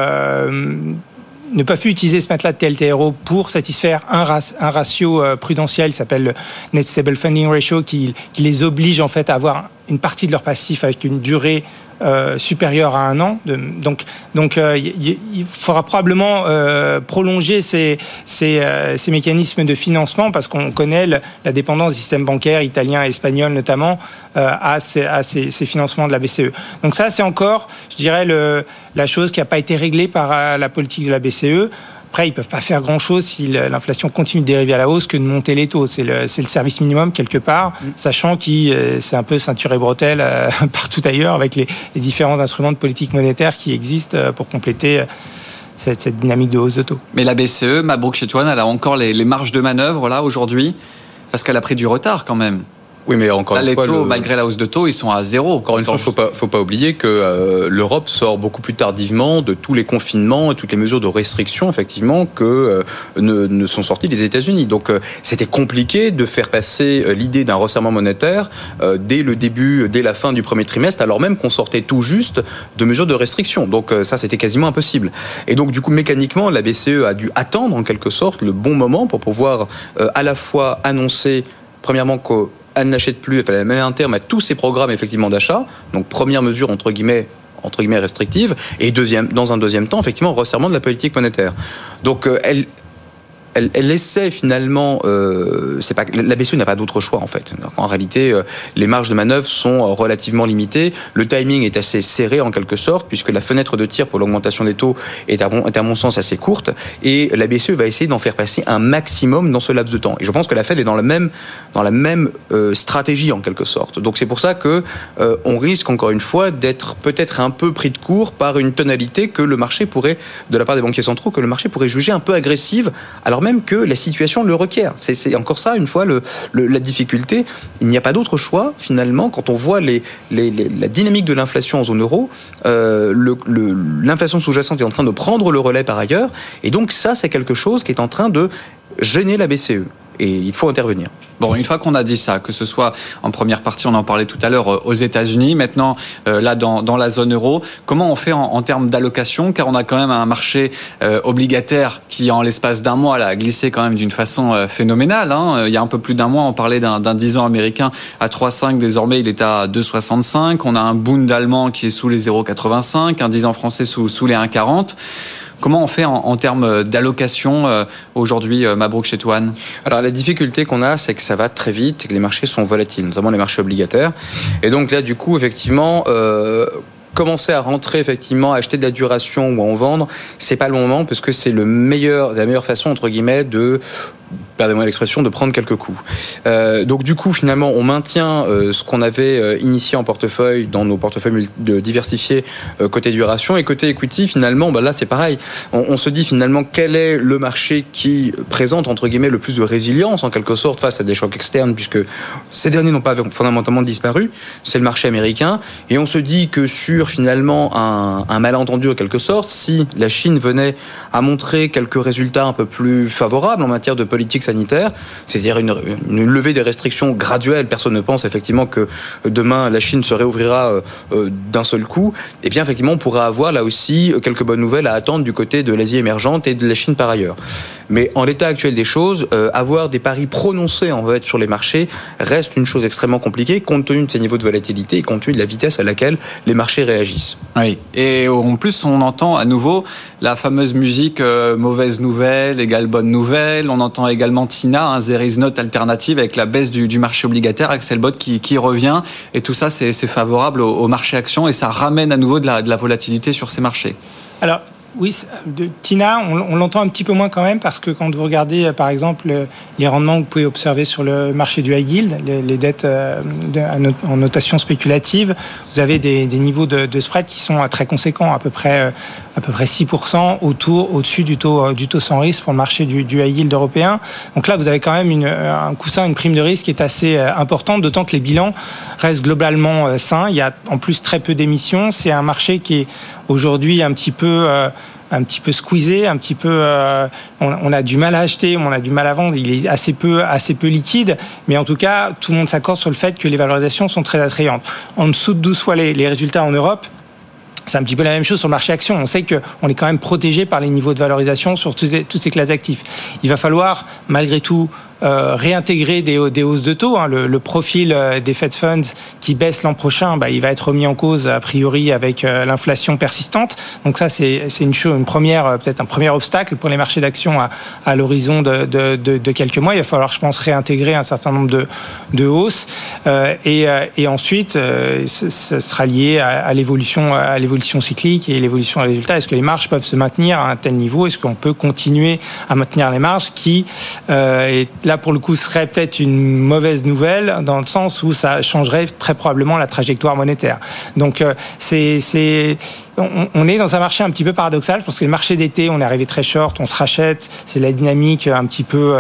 euh, ne peuvent plus utiliser ce matelas de T L T R O pour satisfaire un, ras, un ratio euh, prudentiel qui s'appelle le Net Stable Funding Ratio, qui, qui les oblige en fait à avoir une partie de leur passif avec une durée Euh, supérieur à un an. De, donc, donc euh, y, il faudra probablement euh, prolonger ces, ces, euh, ces mécanismes de financement parce qu'on connaît le, la dépendance du système bancaire italien et espagnol notamment euh, à, ces, à ces, ces financements de la B C E. Donc ça, c'est encore, je dirais, le, la chose qui n'a pas été réglée par euh, la politique de la B C E. Après, ils ne peuvent pas faire grand-chose si l'inflation continue de dériver à la hausse que de monter les taux. C'est le, c'est le service minimum, quelque part, mmh. sachant que euh, c'est un peu ceinture et bretelle euh, partout ailleurs avec les, les différents instruments de politique monétaire qui existent euh, pour compléter euh, cette, cette dynamique de hausse de taux. Mais la B C E, Mabrouk Chetouane, elle a encore les, les marges de manœuvre là, aujourd'hui, parce qu'elle a pris du retard quand même. Oui, mais encore là, une les fois, taux, le... malgré la hausse de taux, ils sont à zéro. Encore une fois, il ne faut pas, faut pas oublier que euh, l'Europe sort beaucoup plus tardivement de tous les confinements et toutes les mesures de restriction, effectivement, que euh, ne, ne sont sorties les États-Unis. Donc, euh, c'était compliqué de faire passer euh, l'idée d'un resserrement monétaire euh, dès le début, dès la fin du premier trimestre, alors même qu'on sortait tout juste de mesures de restriction. Donc, euh, ça, c'était quasiment impossible. Et donc, du coup, mécaniquement, la B C E a dû attendre, en quelque sorte, le bon moment pour pouvoir euh, à la fois annoncer, premièrement, que elle n'achète plus, il fallait mettre un terme à tous ces programmes effectivement d'achat. Donc première mesure entre guillemets entre guillemets restrictive et deuxième dans un deuxième temps effectivement resserrement de la politique monétaire. Donc euh, elle Elle, elle essaie finalement, euh, c'est pas, la B C E n'a pas d'autre choix en fait. Donc, en réalité, euh, les marges de manœuvre sont relativement limitées. Le timing est assez serré en quelque sorte, puisque la fenêtre de tir pour l'augmentation des taux est à, bon, est à mon sens assez courte. Et la B C E va essayer d'en faire passer un maximum dans ce laps de temps. Et je pense que la Fed est dans la même, dans la même euh, stratégie en quelque sorte. Donc c'est pour ça que euh, on risque encore une fois d'être peut-être un peu pris de court par une tonalité que le marché pourrait, de la part des banquiers centraux, que le marché pourrait juger un peu agressive. Alors même que la situation le requiert. C'est, c'est encore ça, une fois, le, le, la difficulté. Il n'y a pas d'autre choix, finalement, quand on voit les, les, les, la dynamique de l'inflation en zone euro. Euh, le, le, l'inflation sous-jacente est en train de prendre le relais par ailleurs. Et donc, ça, c'est quelque chose qui est en train de gêner la B C E. Et il faut intervenir. Bon, une fois qu'on a dit ça, que ce soit en première partie, on en parlait tout à l'heure, aux États-Unis, maintenant euh, là dans, dans la zone euro, comment on fait en, en termes d'allocation, car on a quand même un marché euh, obligataire qui, en l'espace d'un mois, là, a glissé quand même d'une façon euh, phénoménale. Hein. Il y a un peu plus d'un mois, on parlait d'un, d'un dix ans américain à trois virgule cinq, désormais il est à deux virgule soixante-cinq. On a un Bund allemand qui est sous les zéro virgule quatre-vingt-cinq, un dix ans français sous, sous les un virgule quarante. Comment on fait en, en termes d'allocation euh, aujourd'hui, euh, Mabrouk Chetouane ? Alors la difficulté qu'on a, c'est que ça va très vite et que les marchés sont volatiles, notamment les marchés obligataires. Et donc là, du coup, effectivement, euh, commencer à rentrer, effectivement, à acheter de la duration ou à en vendre, c'est pas le moment parce que c'est le meilleur, la meilleure façon, entre guillemets, de... pardonnez-moi l'expression, de prendre quelques coups. Euh, donc du coup, finalement, on maintient euh, ce qu'on avait euh, initié en portefeuille, dans nos portefeuilles diversifiés euh, côté duration, et côté equity, finalement, bah, là c'est pareil. On, on se dit finalement quel est le marché qui présente, entre guillemets, le plus de résilience, en quelque sorte, face à des chocs externes, puisque ces derniers n'ont pas fondamentalement disparu, c'est le marché américain, et on se dit que sur, finalement, un, un malentendu, en quelque sorte, si la Chine venait à montrer quelques résultats un peu plus favorables en matière de politique sanitaire, c'est-à-dire une, une levée des restrictions graduelle. Personne ne pense effectivement que demain la Chine se réouvrira euh, d'un seul coup. Et bien effectivement, on pourra avoir là aussi quelques bonnes nouvelles à attendre du côté de l'Asie émergente et de la Chine par ailleurs. Mais en l'état actuel des choses, euh, avoir des paris prononcés en fait sur les marchés reste une chose extrêmement compliquée compte tenu de ces niveaux de volatilité et compte tenu de la vitesse à laquelle les marchés réagissent. Oui, et en plus on entend à nouveau la fameuse musique euh, mauvaise nouvelle égale bonne nouvelle. On entend également Tina, un there is not alternative avec la baisse du, du marché obligataire, Axel Bott qui, qui revient. Et tout ça, c'est, c'est favorable au, au marché action et ça ramène à nouveau de la, de la volatilité sur ces marchés. Alors, oui, de Tina, on, on l'entend un petit peu moins quand même parce que quand vous regardez, par exemple, les rendements que vous pouvez observer sur le marché du high yield, les, les dettes euh, de, en notation spéculative, vous avez des, des niveaux de, de spread qui sont très conséquents, à peu près, à peu près six pour cent autour, au-dessus du taux, du taux sans risque pour le marché du, du high yield européen. Donc là, vous avez quand même une, un coussin, une prime de risque qui est assez importante, d'autant que les bilans restent globalement sains. Il y a en plus très peu d'émissions. C'est un marché qui est aujourd'hui un petit peu... Euh, un petit peu squeezé, un petit peu, euh, on, on a du mal à acheter, on a du mal à vendre, il est assez peu, assez peu liquide, mais en tout cas, tout le monde s'accorde sur le fait que les valorisations sont très attrayantes. En dessous de douze fois les, les résultats en Europe, c'est un petit peu la même chose sur le marché action. On sait qu'on est quand même protégé par les niveaux de valorisation sur toutes ces, toutes ces classes d'actifs. Il va falloir, malgré tout, Euh, réintégrer des, des hausses de taux. Hein. Le, le profil euh, des Fed Funds qui baisse l'an prochain, bah, il va être remis en cause a priori avec euh, l'inflation persistante. Donc ça, c'est, c'est une, chose, une première, euh, peut-être un premier obstacle pour les marchés d'actions à, à l'horizon de, de, de, de quelques mois. Il va falloir, je pense, réintégrer un certain nombre de, de hausses. Euh, et, euh, et ensuite, euh, ce sera lié à, à l'évolution, à l'évolution cyclique et l'évolution des résultats. Est-ce que les marges peuvent se maintenir à un tel niveau? Est-ce qu'on peut continuer à maintenir les marges qui euh, est là pour le coup serait peut-être une mauvaise nouvelle dans le sens où ça changerait très probablement la trajectoire monétaire. Donc euh, c'est, c'est on, on est dans un marché un petit peu paradoxal. Je pense que le marché d'été, on est arrivé très short, on se rachète, c'est la dynamique un petit peu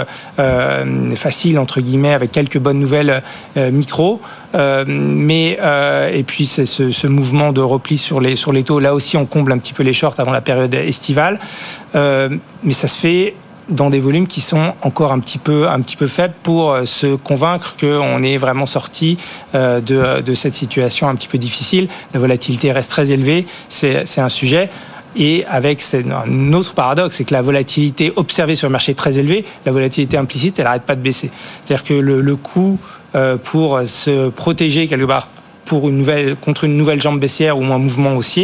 euh, facile entre guillemets avec quelques bonnes nouvelles euh, micro. Euh, mais euh, et puis c'est ce, ce mouvement de repli sur les sur les taux. Là aussi, on comble un petit peu les shorts avant la période estivale. Euh, mais ça se fait dans des volumes qui sont encore un petit peu, un petit peu faibles pour se convaincre qu'on est vraiment sorti de, de cette situation un petit peu difficile. La volatilité reste très élevée, c'est, c'est un sujet. Et avec un autre paradoxe, c'est que la volatilité observée sur le marché est très élevée, la volatilité implicite, elle n'arrête pas de baisser. C'est-à-dire que le, le coût pour se protéger quelque part pour une nouvelle, contre une nouvelle jambe baissière ou un mouvement haussier,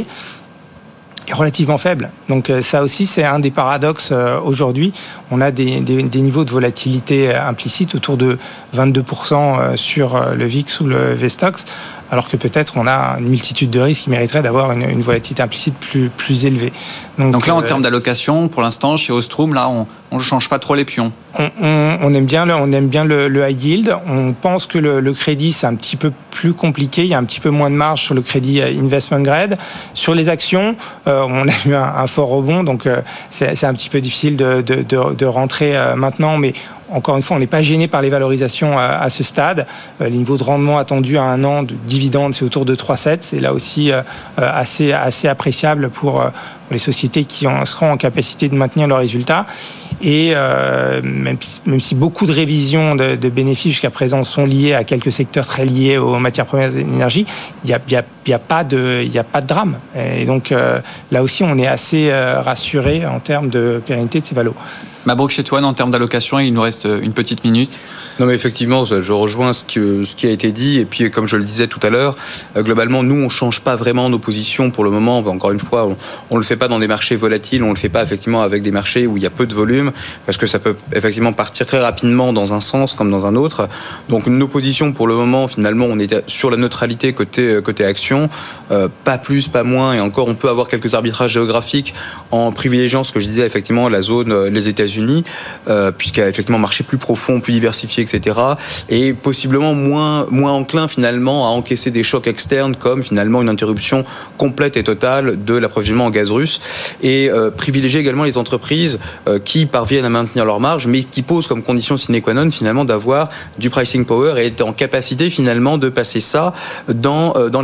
est relativement faible. Donc ça aussi, c'est un des paradoxes aujourd'hui. On a des, des, des niveaux de volatilité implicites autour de vingt-deux pour cent sur le V I X ou le V STOXX, alors que peut-être on a une multitude de risques qui mériteraient d'avoir une, une volatilité implicite plus, plus élevée. Donc, Donc là, en euh, termes d'allocation, pour l'instant, chez Ostrom, là, on ne change pas trop les pions. On, on, on aime bien, le, on aime bien le, le high yield. On pense que le, le crédit, c'est un petit peu plus compliqué. Il y a un petit peu moins de marge sur le crédit investment grade. Sur les actions, euh, on a eu un, un fort rebond, donc euh, c'est, c'est un petit peu difficile de, de, de, de rentrer euh, maintenant, mais encore une fois, on n'est pas gêné par les valorisations à, à ce stade. Euh, les niveaux de rendement attendus à un an de dividendes, c'est autour de trois virgule sept. C'est là aussi euh, assez, assez appréciable pour, euh, pour les sociétés qui en, seront en capacité de maintenir leurs résultats. Et euh, même, si, même si beaucoup de révisions de, de bénéfices jusqu'à présent sont liées à quelques secteurs très liés aux matières premières et l'énergie, il n'y a, y a, y a, pas de, y a pas de drame. Et donc euh, là aussi, on est assez euh, rassuré en termes de pérennité de ces valos. Mabrouk Chetouane, en termes d'allocation, il nous reste une petite minute. Non, mais effectivement, je rejoins ce, que, ce qui a été dit. Et puis, comme je le disais tout à l'heure, euh, globalement, nous, on ne change pas vraiment nos positions pour le moment. Encore une fois, on ne le fait pas dans des marchés volatiles. On ne le fait pas, effectivement, avec des marchés où il y a peu de volume, parce que ça peut, effectivement, partir très rapidement dans un sens comme dans un autre. Donc, nos positions, pour le moment, finalement, on est sur la neutralité côté, côté action. Euh, pas plus, pas moins. Et encore, on peut avoir quelques arbitrages géographiques en privilégiant ce que je disais, effectivement, la zone, les États-Unis, euh, puisqu'il y a, effectivement, un marché plus profond, plus diversifié, et cetera, et possiblement moins, moins enclin finalement à encaisser des chocs externes comme finalement une interruption complète et totale de l'approvisionnement en gaz russe, et euh, privilégier également les entreprises euh, qui parviennent à maintenir leur marge, mais qui posent comme condition sine qua non finalement d'avoir du pricing power et être en capacité finalement de passer ça dans, euh, dans les prix.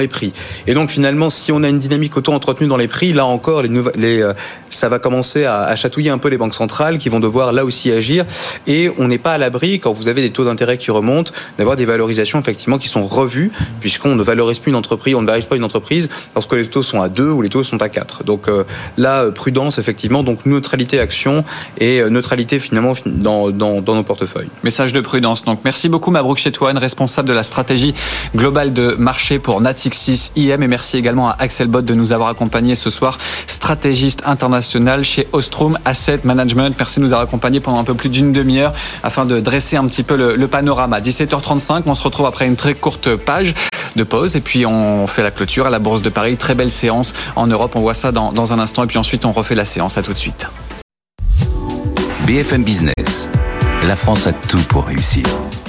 Et donc finalement, si on a une dynamique auto-entretenue dans les prix, là encore, les, les, euh, ça va commencer à, à chatouiller un peu les banques centrales qui vont devoir là aussi agir. Et on n'est pas à l'abri, quand vous avez des taux d'intérêt qui remontent, d'avoir des valorisations effectivement qui sont revues, puisqu'on ne valorise plus une entreprise, on ne valorise pas une entreprise lorsque les taux sont à deux ou les taux sont à quatre. Donc euh, là, prudence effectivement, donc neutralité action et euh, neutralité finalement dans, dans, dans nos portefeuilles. Message de prudence. Donc merci beaucoup Mabrouk Chetouane, responsable de la stratégie globale de marché pour Natixis I M, et merci également à Axel Bott de nous avoir accompagnés ce soir, stratégiste international chez Ostrom Asset Management. Merci de nous avoir accompagnés pendant un peu plus d'une demi-heure afin de dresser un petit peu le, le panorama. dix-sept heures trente-cinq, on se retrouve après une très courte page de pause et puis on fait la clôture à la Bourse de Paris. Très belle séance en Europe, on voit ça dans, dans un instant et puis ensuite on refait la séance. À tout de suite. B F M Business, la France a tout pour réussir.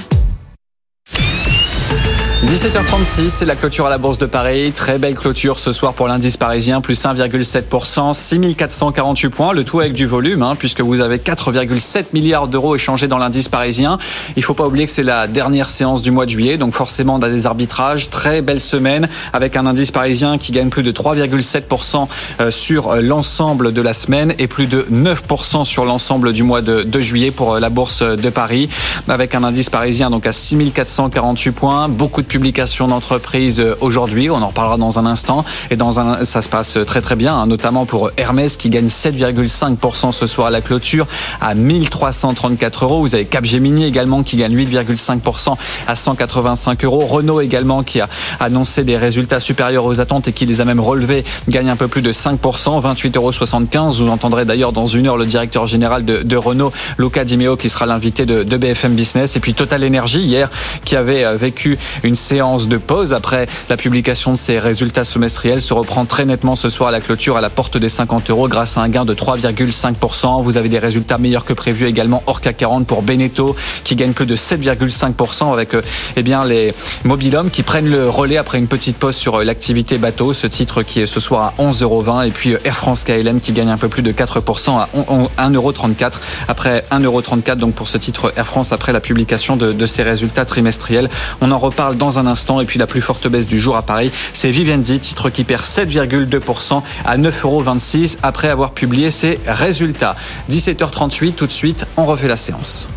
dix-sept heures trente-six, c'est la clôture à la Bourse de Paris. Très belle clôture ce soir pour l'indice parisien, plus un virgule sept pour cent, six mille quatre cent quarante-huit points, le tout avec du volume, hein, puisque vous avez quatre virgule sept milliards d'euros échangés dans l'indice parisien. Il ne faut pas oublier que c'est la dernière séance du mois de juillet, donc forcément on a des arbitrages. Très belle semaine avec un indice parisien qui gagne plus de trois virgule sept pour cent sur l'ensemble de la semaine et plus de neuf pour cent sur l'ensemble du mois de, de juillet pour la Bourse de Paris, avec un indice parisien donc à six mille quatre cent quarante-huit points. Beaucoup de publication d'entreprise aujourd'hui, on en reparlera dans un instant, et dans un, ça se passe très très bien, hein, notamment pour Hermès qui gagne sept virgule cinq pour cent ce soir à la clôture à mille trois cent trente-quatre euros. Vous avez Capgemini également qui gagne huit virgule cinq pour cent à cent quatre-vingt-cinq euros. Renault également qui a annoncé des résultats supérieurs aux attentes et qui les a même relevés, gagne un peu plus de cinq pour cent, vingt-huit euros soixante-quinze. Vous entendrez d'ailleurs dans une heure le directeur général de, de Renault, Luca Di Meo, qui sera l'invité de, de B F M Business. Et puis Total Energy hier qui avait vécu une séance de pause après la publication de ses résultats semestriels, se reprend très nettement ce soir à la clôture à la porte des cinquante euros grâce à un gain de trois virgule cinq pour cent. Vous avez des résultats meilleurs que prévu également hors C A C quarante pour Beneteau qui gagne plus de sept virgule cinq pour cent avec eh bien, les mobil-hommes qui prennent le relais après une petite pause sur l'activité bateau. Ce titre qui est ce soir à onze euros vingt, et puis Air France K L M qui gagne un peu plus de quatre pour cent à un euro trente-quatre après un euro trente-quatre donc pour ce titre Air France après la publication de, de ses résultats trimestriels. On en reparle dans un instant. Et puis la plus forte baisse du jour à Paris, c'est Vivendi, titre qui perd sept virgule deux pour cent à neuf euros vingt-six après avoir publié ses résultats. dix-sept heures trente-huit, tout de suite, on refait la séance.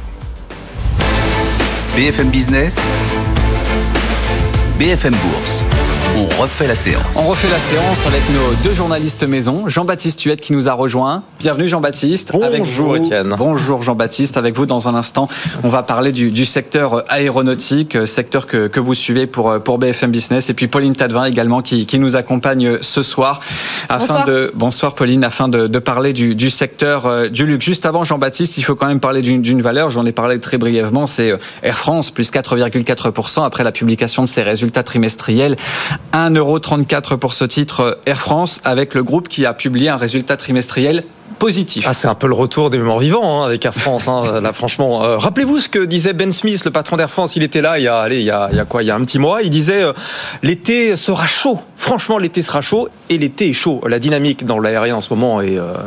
B F M Business, B F M Bourse. On refait la séance. On refait la séance avec nos deux journalistes maison. Jean-Baptiste Huette qui nous a rejoint. Bienvenue Jean-Baptiste. Bonjour Étienne. Bonjour Jean-Baptiste. Avec vous dans un instant, on va parler du, du secteur aéronautique, secteur que, que vous suivez pour, pour B F M Business. Et puis Pauline Tadevin également qui, qui nous accompagne ce soir. Afin bonsoir. De, bonsoir Pauline, afin de, de parler du, du secteur du luxe. Juste avant Jean-Baptiste, il faut quand même parler d'une, d'une valeur. J'en ai parlé très brièvement. C'est Air France, plus quatre virgule quatre pour cent après la publication de ses résultats trimestriels. un euro trente-quatre pour ce titre Air France, avec le groupe qui a publié un résultat trimestriel positif. Ah, c'est un peu le retour des mémoires vivants hein, avec Air France. Hein, là, franchement, euh, rappelez-vous ce que disait Ben Smith, le patron d'Air France. Il était là il y a, allez, il y a, il y a quoi, il y a un petit mois. Il disait euh, l'été sera chaud. Franchement, l'été sera chaud et l'été est chaud. La dynamique dans l'aérien en ce moment est euh,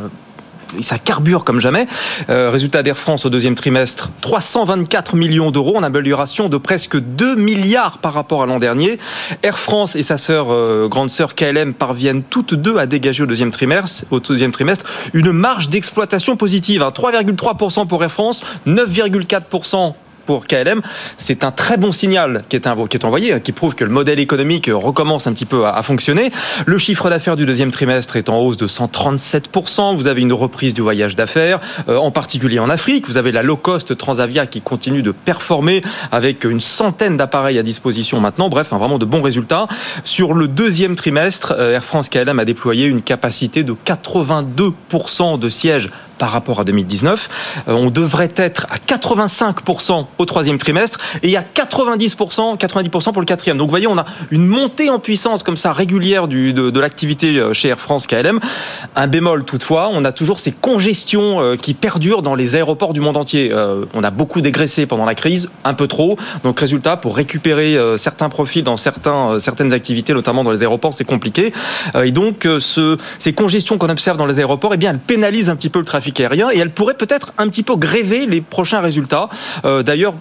ça carbure comme jamais. Euh, résultat d'Air France au deuxième trimestre, trois cent vingt-quatre millions d'euros, en amélioration de presque deux milliards par rapport à l'an dernier. Air France et sa sœur, euh, grande sœur K L M parviennent toutes deux à dégager au deuxième trimestre, au deuxième trimestre une marge d'exploitation positive, hein, trois virgule trois pour cent pour Air France, neuf virgule quatre pour cent pour K L M. C'est un très bon signal qui est, un, qui est envoyé, qui prouve que le modèle économique recommence un petit peu à, à fonctionner. Le chiffre d'affaires du deuxième trimestre est en hausse de cent trente-sept pour cent. Vous avez une reprise du voyage d'affaires, euh, en particulier en Afrique. Vous avez la low cost Transavia qui continue de performer avec une centaine d'appareils à disposition maintenant. Bref, un vraiment de bons résultats. Sur le deuxième trimestre, euh, Air France K L M a déployé une capacité de quatre-vingt-deux pour cent de sièges par rapport à deux mille dix-neuf. Euh, on devrait être à quatre-vingt-cinq pour cent au troisième trimestre et à quatre-vingt-dix pour cent, quatre-vingt-dix pour cent pour le quatrième. Donc vous voyez, on a une montée en puissance comme ça régulière du, de, de l'activité chez Air France K L M. Un bémol toutefois, on a toujours ces congestions euh, qui perdurent dans les aéroports du monde entier. Euh, on a beaucoup dégraissé pendant la crise, un peu trop. Donc résultat, pour récupérer euh, certains profils dans certains, euh, certaines activités, notamment dans les aéroports, c'est compliqué. Euh, et donc euh, ce, ces congestions qu'on observe dans les aéroports, eh bien, elles pénalisent un petit peu le trafic aérien et elle pourrait peut-être un petit peu gréver les prochains résultats. Euh, d'ailleurs,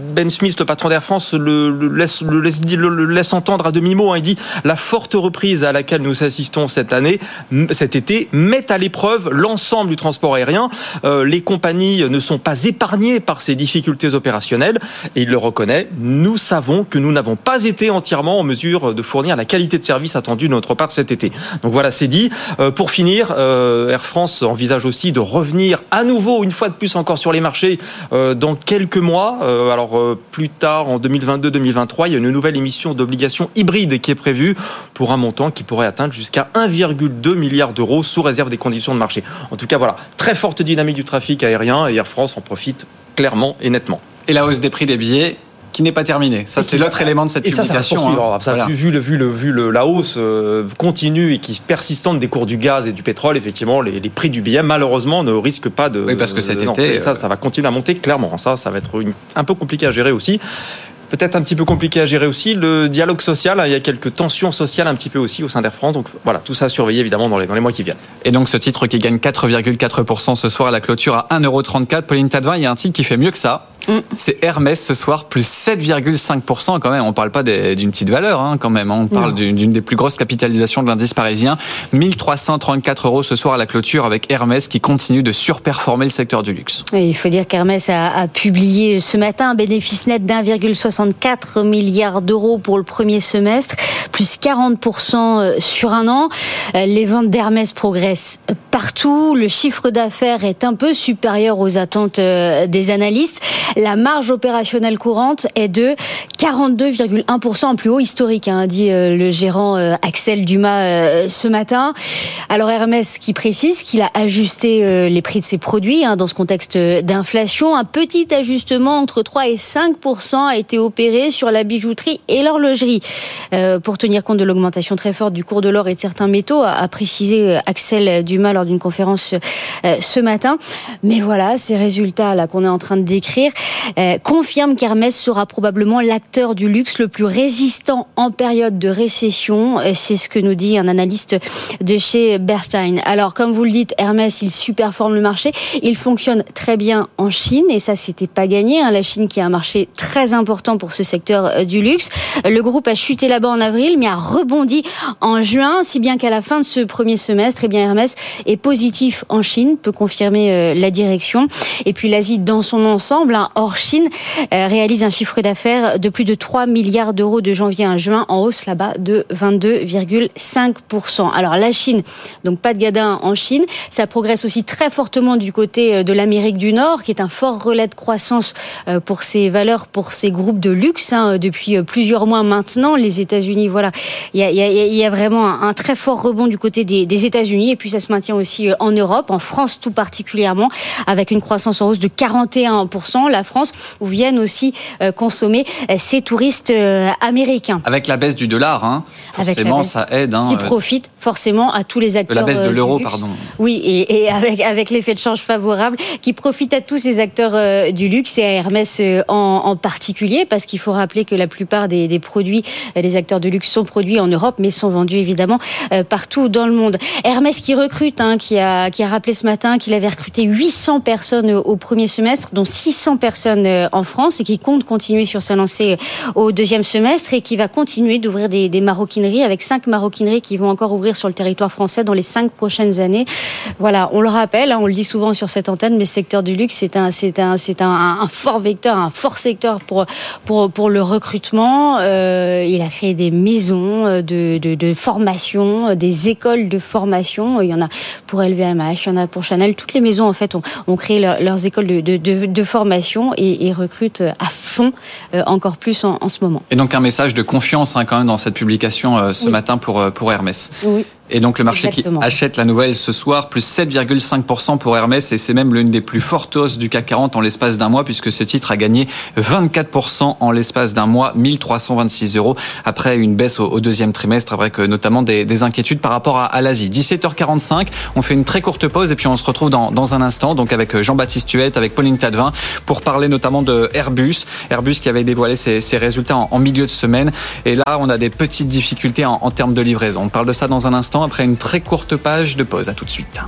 Ben Smith, le patron d'Air France, le, le, laisse, le, laisse, le, le laisse entendre à demi-mot. Hein. Il dit « La forte reprise à laquelle nous assistons cette année, cet été, met à l'épreuve l'ensemble du transport aérien. Euh, les compagnies ne sont pas épargnées par ces difficultés opérationnelles. » Et il le reconnaît, nous savons que nous n'avons pas été entièrement en mesure de fournir la qualité de service attendue de notre part cet été. Donc voilà, c'est dit. Euh, pour finir, euh, Air France envisage aussi de revenir à nouveau, une fois de plus encore sur les marchés, euh, dans quelques mois. Euh, alors euh, plus tard, en deux mille vingt-deux deux mille vingt-trois, il y a une nouvelle émission d'obligations hybrides qui est prévue pour un montant qui pourrait atteindre jusqu'à un virgule deux milliard d'euros sous réserve des conditions de marché. En tout cas, voilà, très forte dynamique du trafic aérien et Air France en profite clairement et nettement. Et la hausse des prix des billets qui n'est pas terminée. Ça, et c'est l'autre va... élément de cette et publication. Ça, ça, va hein. ça voilà. vu, le, vu, le, vu le, la hausse euh, continue et qui persistante des cours du gaz et du pétrole, effectivement, les, les prix du billet, malheureusement, ne risquent pas de... Oui, parce que cet non, été... Ça, ça va continuer à monter, clairement. Ça, ça va être une, un peu compliqué à gérer aussi. Peut-être un petit peu compliqué à gérer aussi le dialogue social. Il y a quelques tensions sociales un petit peu aussi au sein d'Air France. Donc voilà, tout ça à surveiller évidemment dans les, dans les mois qui viennent. Et donc ce titre qui gagne quatre virgule quatre pour cent ce soir à la clôture à un euro trente-quatre. Pauline Tadevin, il y a un titre qui fait mieux que ça. Mm. C'est Hermès ce soir, plus sept virgule cinq pour cent quand même. On ne parle pas des, d'une petite valeur hein, quand même. On parle d'une, d'une des plus grosses capitalisations de l'indice parisien. mille trois cent trente-quatre euros ce soir à la clôture avec Hermès qui continue de surperformer le secteur du luxe. Et il faut dire qu'Hermès a, a publié ce matin un bénéfice net d'un virgule soixante-quatre milliards d'euros pour le premier semestre, plus quarante pour cent sur un an. Les ventes d'Hermès progressent partout. Le chiffre d'affaires est un peu supérieur aux attentes des analystes. La marge opérationnelle courante est de quarante-deux virgule un pour cent en plus haut historique, hein, dit le gérant Axel Dumas ce matin. Alors Hermès qui précise qu'il a ajusté les prix de ses produits hein, dans ce contexte d'inflation. Un petit ajustement entre trois et cinq pour cent a été opéré sur la bijouterie et l'horlogerie. Euh, pour tenir compte de l'augmentation très forte du cours de l'or et de certains métaux, a, a précisé Axel Dumas lors d'une conférence euh, ce matin. Mais voilà, ces résultats là qu'on est en train de décrire euh, confirment qu'Hermès sera probablement l'acteur du luxe le plus résistant en période de récession. Euh, c'est ce que nous dit un analyste de chez Bernstein. Alors, comme vous le dites, Hermès, il superforme le marché. Il fonctionne très bien en Chine et ça, c'était pas gagné. Hein. La Chine qui a un marché très important pour ce secteur du luxe. Le groupe a chuté là-bas en avril, mais a rebondi en juin, si bien qu'à la fin de ce premier semestre, eh bien Hermès est positif en Chine, peut confirmer euh, la direction. Et puis l'Asie dans son ensemble, hein, hors Chine, euh, réalise un chiffre d'affaires de plus de trois milliards d'euros de janvier à juin, en hausse là-bas de vingt-deux virgule cinq pour cent. Alors la Chine, donc pas de gadin en Chine, ça progresse aussi très fortement du côté de l'Amérique du Nord, qui est un fort relais de croissance euh, pour ses valeurs, pour ses groupes de luxe, hein, depuis plusieurs mois maintenant. Les États-Unis, voilà, il y a, y, a, y a vraiment un, un très fort rebond du côté des, des États-Unis, et puis ça se maintient aussi en Europe, en France tout particulièrement, avec une croissance en hausse de quarante et un pour cent. La France, où viennent aussi euh, consommer euh, ces touristes euh, américains. Avec la baisse du dollar, hein, forcément, ça aide. Hein, qui profite forcément à tous les acteurs. De la baisse de l'euro, euh, pardon. Oui, et, et avec, avec l'effet de change favorable, qui profite à tous ces acteurs euh, du luxe et à Hermès euh, en, en particulier, parce qu'il faut rappeler que la plupart des, des produits, euh, les acteurs de luxe sont produits en Europe, mais sont vendus évidemment euh, partout dans le monde. Hermès qui recrute, hein, qui a, qui a rappelé ce matin qu'il avait recruté huit cents personnes au premier semestre, dont six cents personnes en France, et qui compte continuer sur sa lancée au deuxième semestre, et qui va continuer d'ouvrir des, des maroquineries, avec cinq maroquineries qui vont encore ouvrir sur le territoire français dans les cinq prochaines années. Voilà, on le rappelle, hein, on le dit souvent sur cette antenne, mais le secteur du luxe, c'est un, c'est un, c'est un, un fort vecteur, un fort secteur pour, pour, pour le recrutement. Euh, il a créé des maisons de, de, de formation, des écoles de formation. Il y en a pour L V M H, il y en a pour Chanel. Toutes les maisons, en fait, ont, ont créé leur, leurs écoles de, de, de, de formation et, et recrutent à fond, euh, encore plus en, en ce moment. Et donc un message de confiance hein, quand même dans cette publication euh, ce oui. matin pour, pour Hermès. Oui. Et donc le marché Exactement. Qui achète la nouvelle ce soir, plus sept virgule cinq pour cent pour Hermès, et c'est même l'une des plus fortes hausses du C A C quarante en l'espace d'un mois, puisque ce titre a gagné vingt-quatre pour cent en l'espace d'un mois, mille trois cent vingt-six euros, après une baisse au, au deuxième trimestre, avec notamment des, des inquiétudes par rapport à, à l'Asie. dix-sept heures quarante-cinq, on fait une très courte pause, et puis on se retrouve dans, dans un instant, donc avec Jean-Baptiste Huette, avec Pauline Tadevin, pour parler notamment de Airbus. Airbus qui avait dévoilé ses, ses résultats en, en milieu de semaine, et là on a des petites difficultés en, en termes de livraison. On parle de ça dans un instant, après une très courte page de pause. À tout de suite.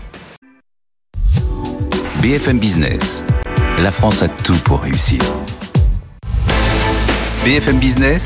B F M Business. La France a tout pour réussir. B F M Business,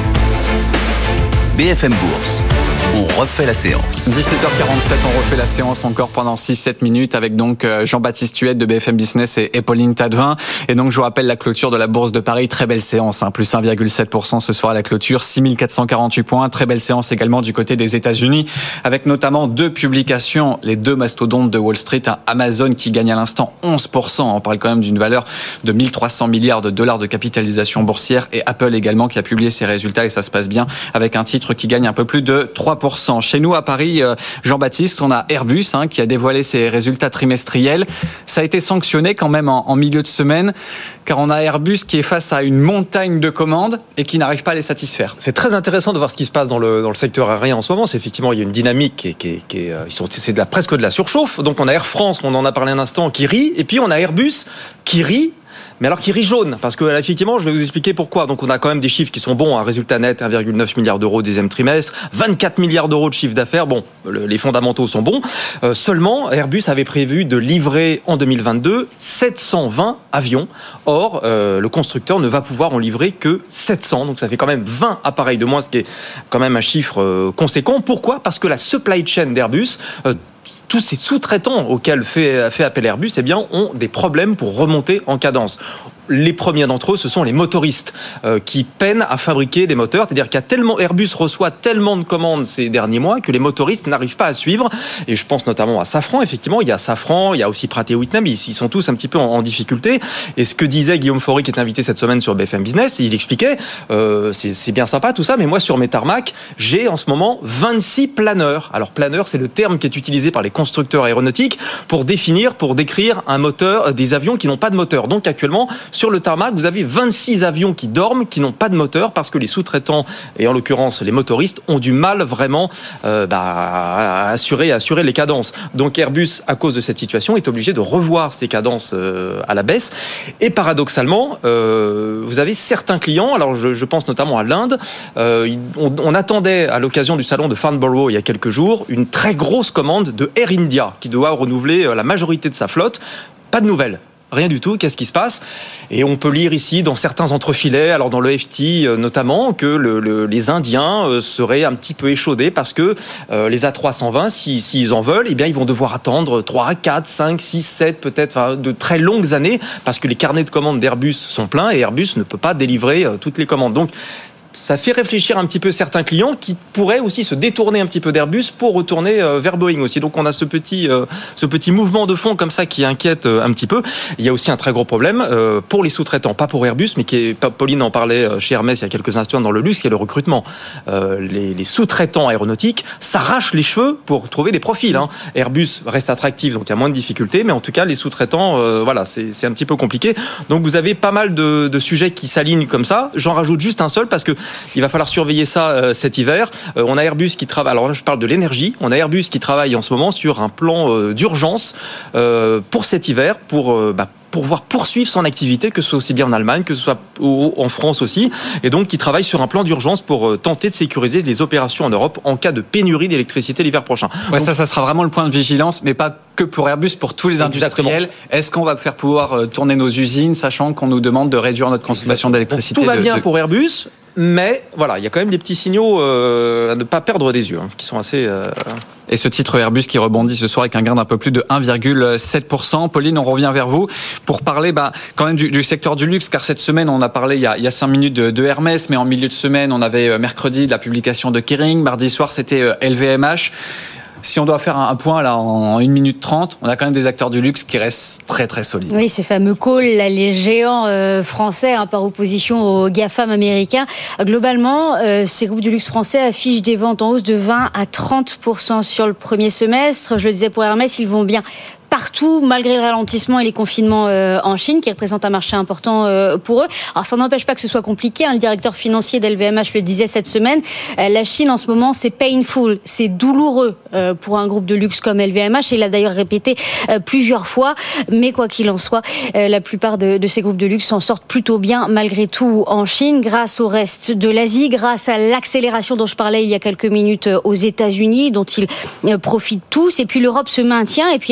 B F M Bourse. On refait la séance. dix-sept heures quarante-sept, on refait la séance encore pendant six sept minutes avec donc Jean-Baptiste Huette de B F M Business et Pauline Tadevin. Et donc je vous rappelle la clôture de la Bourse de Paris, très belle séance, hein, plus un virgule sept pour cent ce soir à la clôture, six mille quatre cent quarante-huit points. Très belle séance également du côté des États-Unis avec notamment deux publications, les deux mastodontes de Wall Street, hein, Amazon qui gagne à l'instant onze pour cent, on parle quand même d'une valeur de mille trois cents milliards de dollars de capitalisation boursière, et Apple également qui a publié ses résultats et ça se passe bien avec un titre qui gagne un peu plus de trois pour cent. Chez nous à Paris, Jean-Baptiste, on a Airbus hein, qui a dévoilé ses résultats trimestriels. Ça a été sanctionné quand même en, en milieu de semaine, car on a Airbus qui est face à une montagne de commandes et qui n'arrive pas à les satisfaire. C'est très intéressant de voir ce qui se passe dans le, dans le secteur aérien en ce moment. C'est effectivement, il y a une dynamique qui est, qui est, qui est ils sont, c'est de la, presque de la surchauffe. Donc on a Air France, on en a parlé un instant, qui rit, et puis on a Airbus qui rit. Mais alors qui rit jaune, parce que effectivement, je vais vous expliquer pourquoi. Donc on a quand même des chiffres qui sont bons, un résultat net un virgule neuf milliard d'euros au deuxième trimestre, vingt-quatre milliards d'euros de chiffre d'affaires. Bon, le, les fondamentaux sont bons. Euh, seulement, Airbus avait prévu de livrer en deux mille vingt-deux sept cent vingt avions. Or, euh, le constructeur ne va pouvoir en livrer que sept cents. Donc ça fait quand même vingt appareils de moins, ce qui est quand même un chiffre euh, conséquent. Pourquoi ? Parce que la supply chain d'Airbus euh, tous ces sous-traitants auxquels fait, fait appel Airbus, eh bien, ont des problèmes pour remonter en cadence. Les premiers d'entre eux, ce sont les motoristes euh, qui peinent à fabriquer des moteurs. C'est-à-dire qu'il y a tellement, Airbus reçoit tellement de commandes ces derniers mois que les motoristes n'arrivent pas à suivre. Et je pense notamment à Safran. Effectivement, il y a Safran, il y a aussi Pratt et Whitney. Ils, ils sont tous un petit peu en, en difficulté. Et ce que disait Guillaume Faury, qui est invité cette semaine sur B F M Business, il expliquait, euh, c'est, c'est bien sympa tout ça, mais moi sur mes tarmacs, j'ai en ce moment vingt-six planeurs. Alors planeur, c'est le terme qui est utilisé par les constructeurs aéronautiques pour définir, pour décrire un moteur, des avions qui n'ont pas de moteur. Donc actuellement, sur le tarmac, vous avez vingt-six avions qui dorment, qui n'ont pas de moteur, parce que les sous-traitants, et en l'occurrence les motoristes, ont du mal vraiment euh, bah, à, assurer, à assurer les cadences. Donc Airbus, à cause de cette situation, est obligé de revoir ses cadences euh, à la baisse. Et paradoxalement, euh, vous avez certains clients, alors je, je pense notamment à l'Inde, euh, on, on attendait à l'occasion du salon de Farnborough il y a quelques jours, une très grosse commande de Air India, qui doit renouveler la majorité de sa flotte. Pas de nouvelles. Rien du tout, qu'est-ce qui se passe ? Et on peut lire ici dans certains entrefilets, alors dans le F T notamment, que le, le, les Indiens seraient un petit peu échaudés parce que euh, les A trois cent vingt, s'ils si, si en veulent, eh bien, ils vont devoir attendre trois, quatre, cinq, six, sept, peut-être enfin, de très longues années parce que les carnets de commandes d'Airbus sont pleins et Airbus ne peut pas délivrer euh, toutes les commandes. Donc, ça fait réfléchir un petit peu certains clients qui pourraient aussi se détourner un petit peu d'Airbus pour retourner vers Boeing aussi. Donc on a ce petit, euh, ce petit mouvement de fond comme ça qui inquiète un petit peu. Il y a aussi un très gros problème euh, pour les sous-traitants, pas pour Airbus, mais qui est, Pauline en parlait chez Hermès il y a quelques instants dans le luxe, qui est le recrutement. Euh, les, les sous-traitants aéronautiques s'arrachent les cheveux pour trouver des profils. Hein. Airbus reste attractif, donc il y a moins de difficultés, mais en tout cas les sous-traitants, euh, voilà, c'est, c'est un petit peu compliqué. Donc vous avez pas mal de, de sujets qui s'alignent comme ça. J'en rajoute juste un seul parce que il va falloir surveiller ça euh, cet hiver. Euh, on a Airbus qui travaille, alors là je parle de l'énergie, on a Airbus qui travaille en ce moment sur un plan euh, d'urgence euh, pour cet hiver, pour... Euh, bah, pour pouvoir poursuivre son activité, que ce soit aussi bien en Allemagne, que ce soit en France aussi, et donc qui travaille sur un plan d'urgence pour tenter de sécuriser les opérations en Europe en cas de pénurie d'électricité l'hiver prochain. Ouais, donc, ça, ça sera vraiment le point de vigilance, mais pas que pour Airbus, pour tous les exactement. industriels. Est-ce qu'on va faire pouvoir tourner nos usines, sachant qu'on nous demande de réduire notre consommation exactement. d'électricité ? Donc, tout va de, bien de... pour Airbus, mais voilà, il y a quand même des petits signaux euh, à ne pas perdre des yeux, hein, qui sont assez... Euh... Et ce titre Airbus qui rebondit ce soir avec un gain d'un peu plus de un virgule sept pour cent. Pauline, on revient vers vous pour parler bah, quand même du, du secteur du luxe, car cette semaine, on a parlé il y a, il y a cinq minutes de, de Hermès, mais en milieu de semaine, on avait mercredi la publication de Kering, mardi soir, c'était L V M H. Si on doit faire un point là en une minute trente, on a quand même des acteurs du luxe qui restent très très solides. Oui, ces fameux calls, là, les géants euh, français hein, par opposition aux GAFAM américains. Globalement, euh, ces groupes du luxe français affichent des ventes en hausse de vingt à trente pour cent sur le premier semestre. Je le disais pour Hermès, ils vont bien partout, malgré le ralentissement et les confinements euh, en Chine, qui représente un marché important euh, pour eux. Alors, ça n'empêche pas que ce soit compliqué. Hein. Le directeur financier d'L V M H le disait cette semaine. Euh, la Chine, en ce moment, c'est painful, c'est douloureux euh, pour un groupe de luxe comme L V M H. Et il l'a d'ailleurs répété euh, plusieurs fois. Mais quoi qu'il en soit, euh, la plupart de, de ces groupes de luxe s'en sortent plutôt bien, malgré tout, en Chine, grâce au reste de l'Asie, grâce à l'accélération dont je parlais il y a quelques minutes aux États-Unis, dont ils euh, profitent tous. Et puis l'Europe se maintient. Et puis il y avait cette note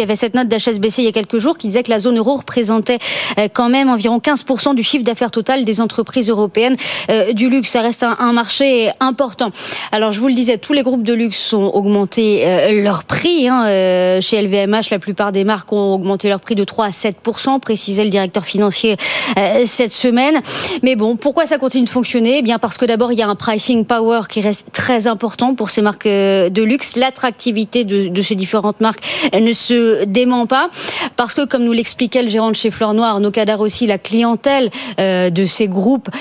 d'H S B C il y a quelques jours qui disait que la zone euro représentait quand même environ quinze pour cent du chiffre d'affaires total des entreprises européennes du luxe. Ça reste un, un marché important. Alors je vous le disais, tous les groupes de luxe ont augmenté euh, leur prix. Hein. Euh, chez L V M H, la plupart des marques ont augmenté leur prix de trois à sept pour cent, précisait le directeur financier euh, cette semaine. Mais bon, pourquoi ça continue de fonctionner ? Eh bien parce que d'abord, il y a un pricing power qui reste très important pour ces marques euh, de luxe. L'attractivité de, de ces différentes marques elle ne se dément pas. Parce que, comme nous l'expliquait le gérant de chez Fleur Noir, Arnaud Cadar aussi, la clientèle euh, de ces groupes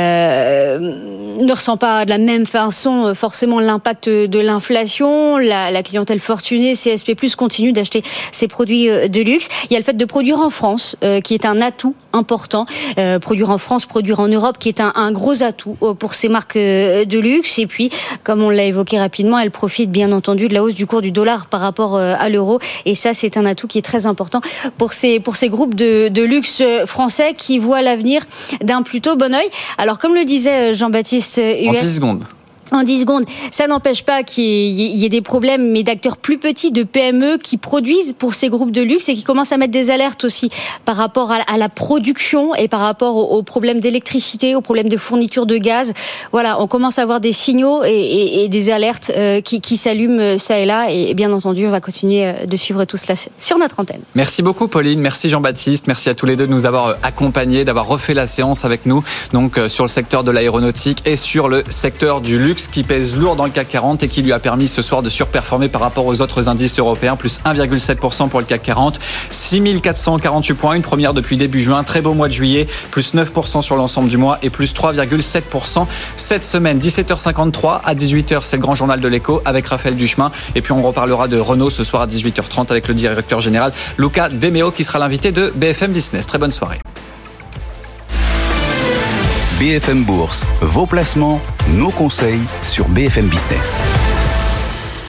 euh, ne ressent pas de la même façon forcément l'impact de l'inflation. La, la clientèle fortunée, C S P plus, continue d'acheter ces produits de luxe. Il y a le fait de produire en France, euh, qui est un atout important. Euh, produire en France, produire en Europe, qui est un, un gros atout pour ces marques de luxe. Et puis, comme on l'a évoqué rapidement, elles profitent bien entendu de la hausse du cours du dollar par rapport à l'euro. Et ça, c'est un atout qui est très important pour ces, pour ces groupes de, de luxe français qui voient l'avenir d'un plutôt bon œil. Alors, comme le disait Jean-Baptiste Huet, en dix secondes. En dix secondes, ça n'empêche pas qu'il y ait des problèmes, mais d'acteurs plus petits, de P M E qui produisent pour ces groupes de luxe et qui commencent à mettre des alertes aussi par rapport à la production et par rapport aux problèmes d'électricité, aux problèmes de fourniture de gaz. Voilà, on commence à avoir des signaux et, et, et des alertes qui, qui s'allument ça et là. Et bien entendu, on va continuer de suivre tout cela sur notre antenne. Merci beaucoup, Pauline. Merci, Jean-Baptiste. Merci à tous les deux de nous avoir accompagnés, d'avoir refait la séance avec nous, donc sur le secteur de l'aéronautique et sur le secteur du luxe, qui pèse lourd dans le C A C quarante et qui lui a permis ce soir de surperformer par rapport aux autres indices européens, plus un virgule sept pour cent pour le C A C quarante, six mille quatre cent quarante-huit points, une première depuis début juin, très beau mois de juillet, plus neuf pour cent sur l'ensemble du mois et plus trois virgule sept pour cent cette semaine. dix-sept heures cinquante-trois, à dix-huit heures, c'est le grand journal de l'écho avec Raphaël Duchemin, et puis on reparlera de Renault ce soir à dix-huit heures trente avec le directeur général Luca De Meo qui sera l'invité de B F M Business. Très bonne soirée. B F M Bourse, vos placements, nos conseils sur B F M Business.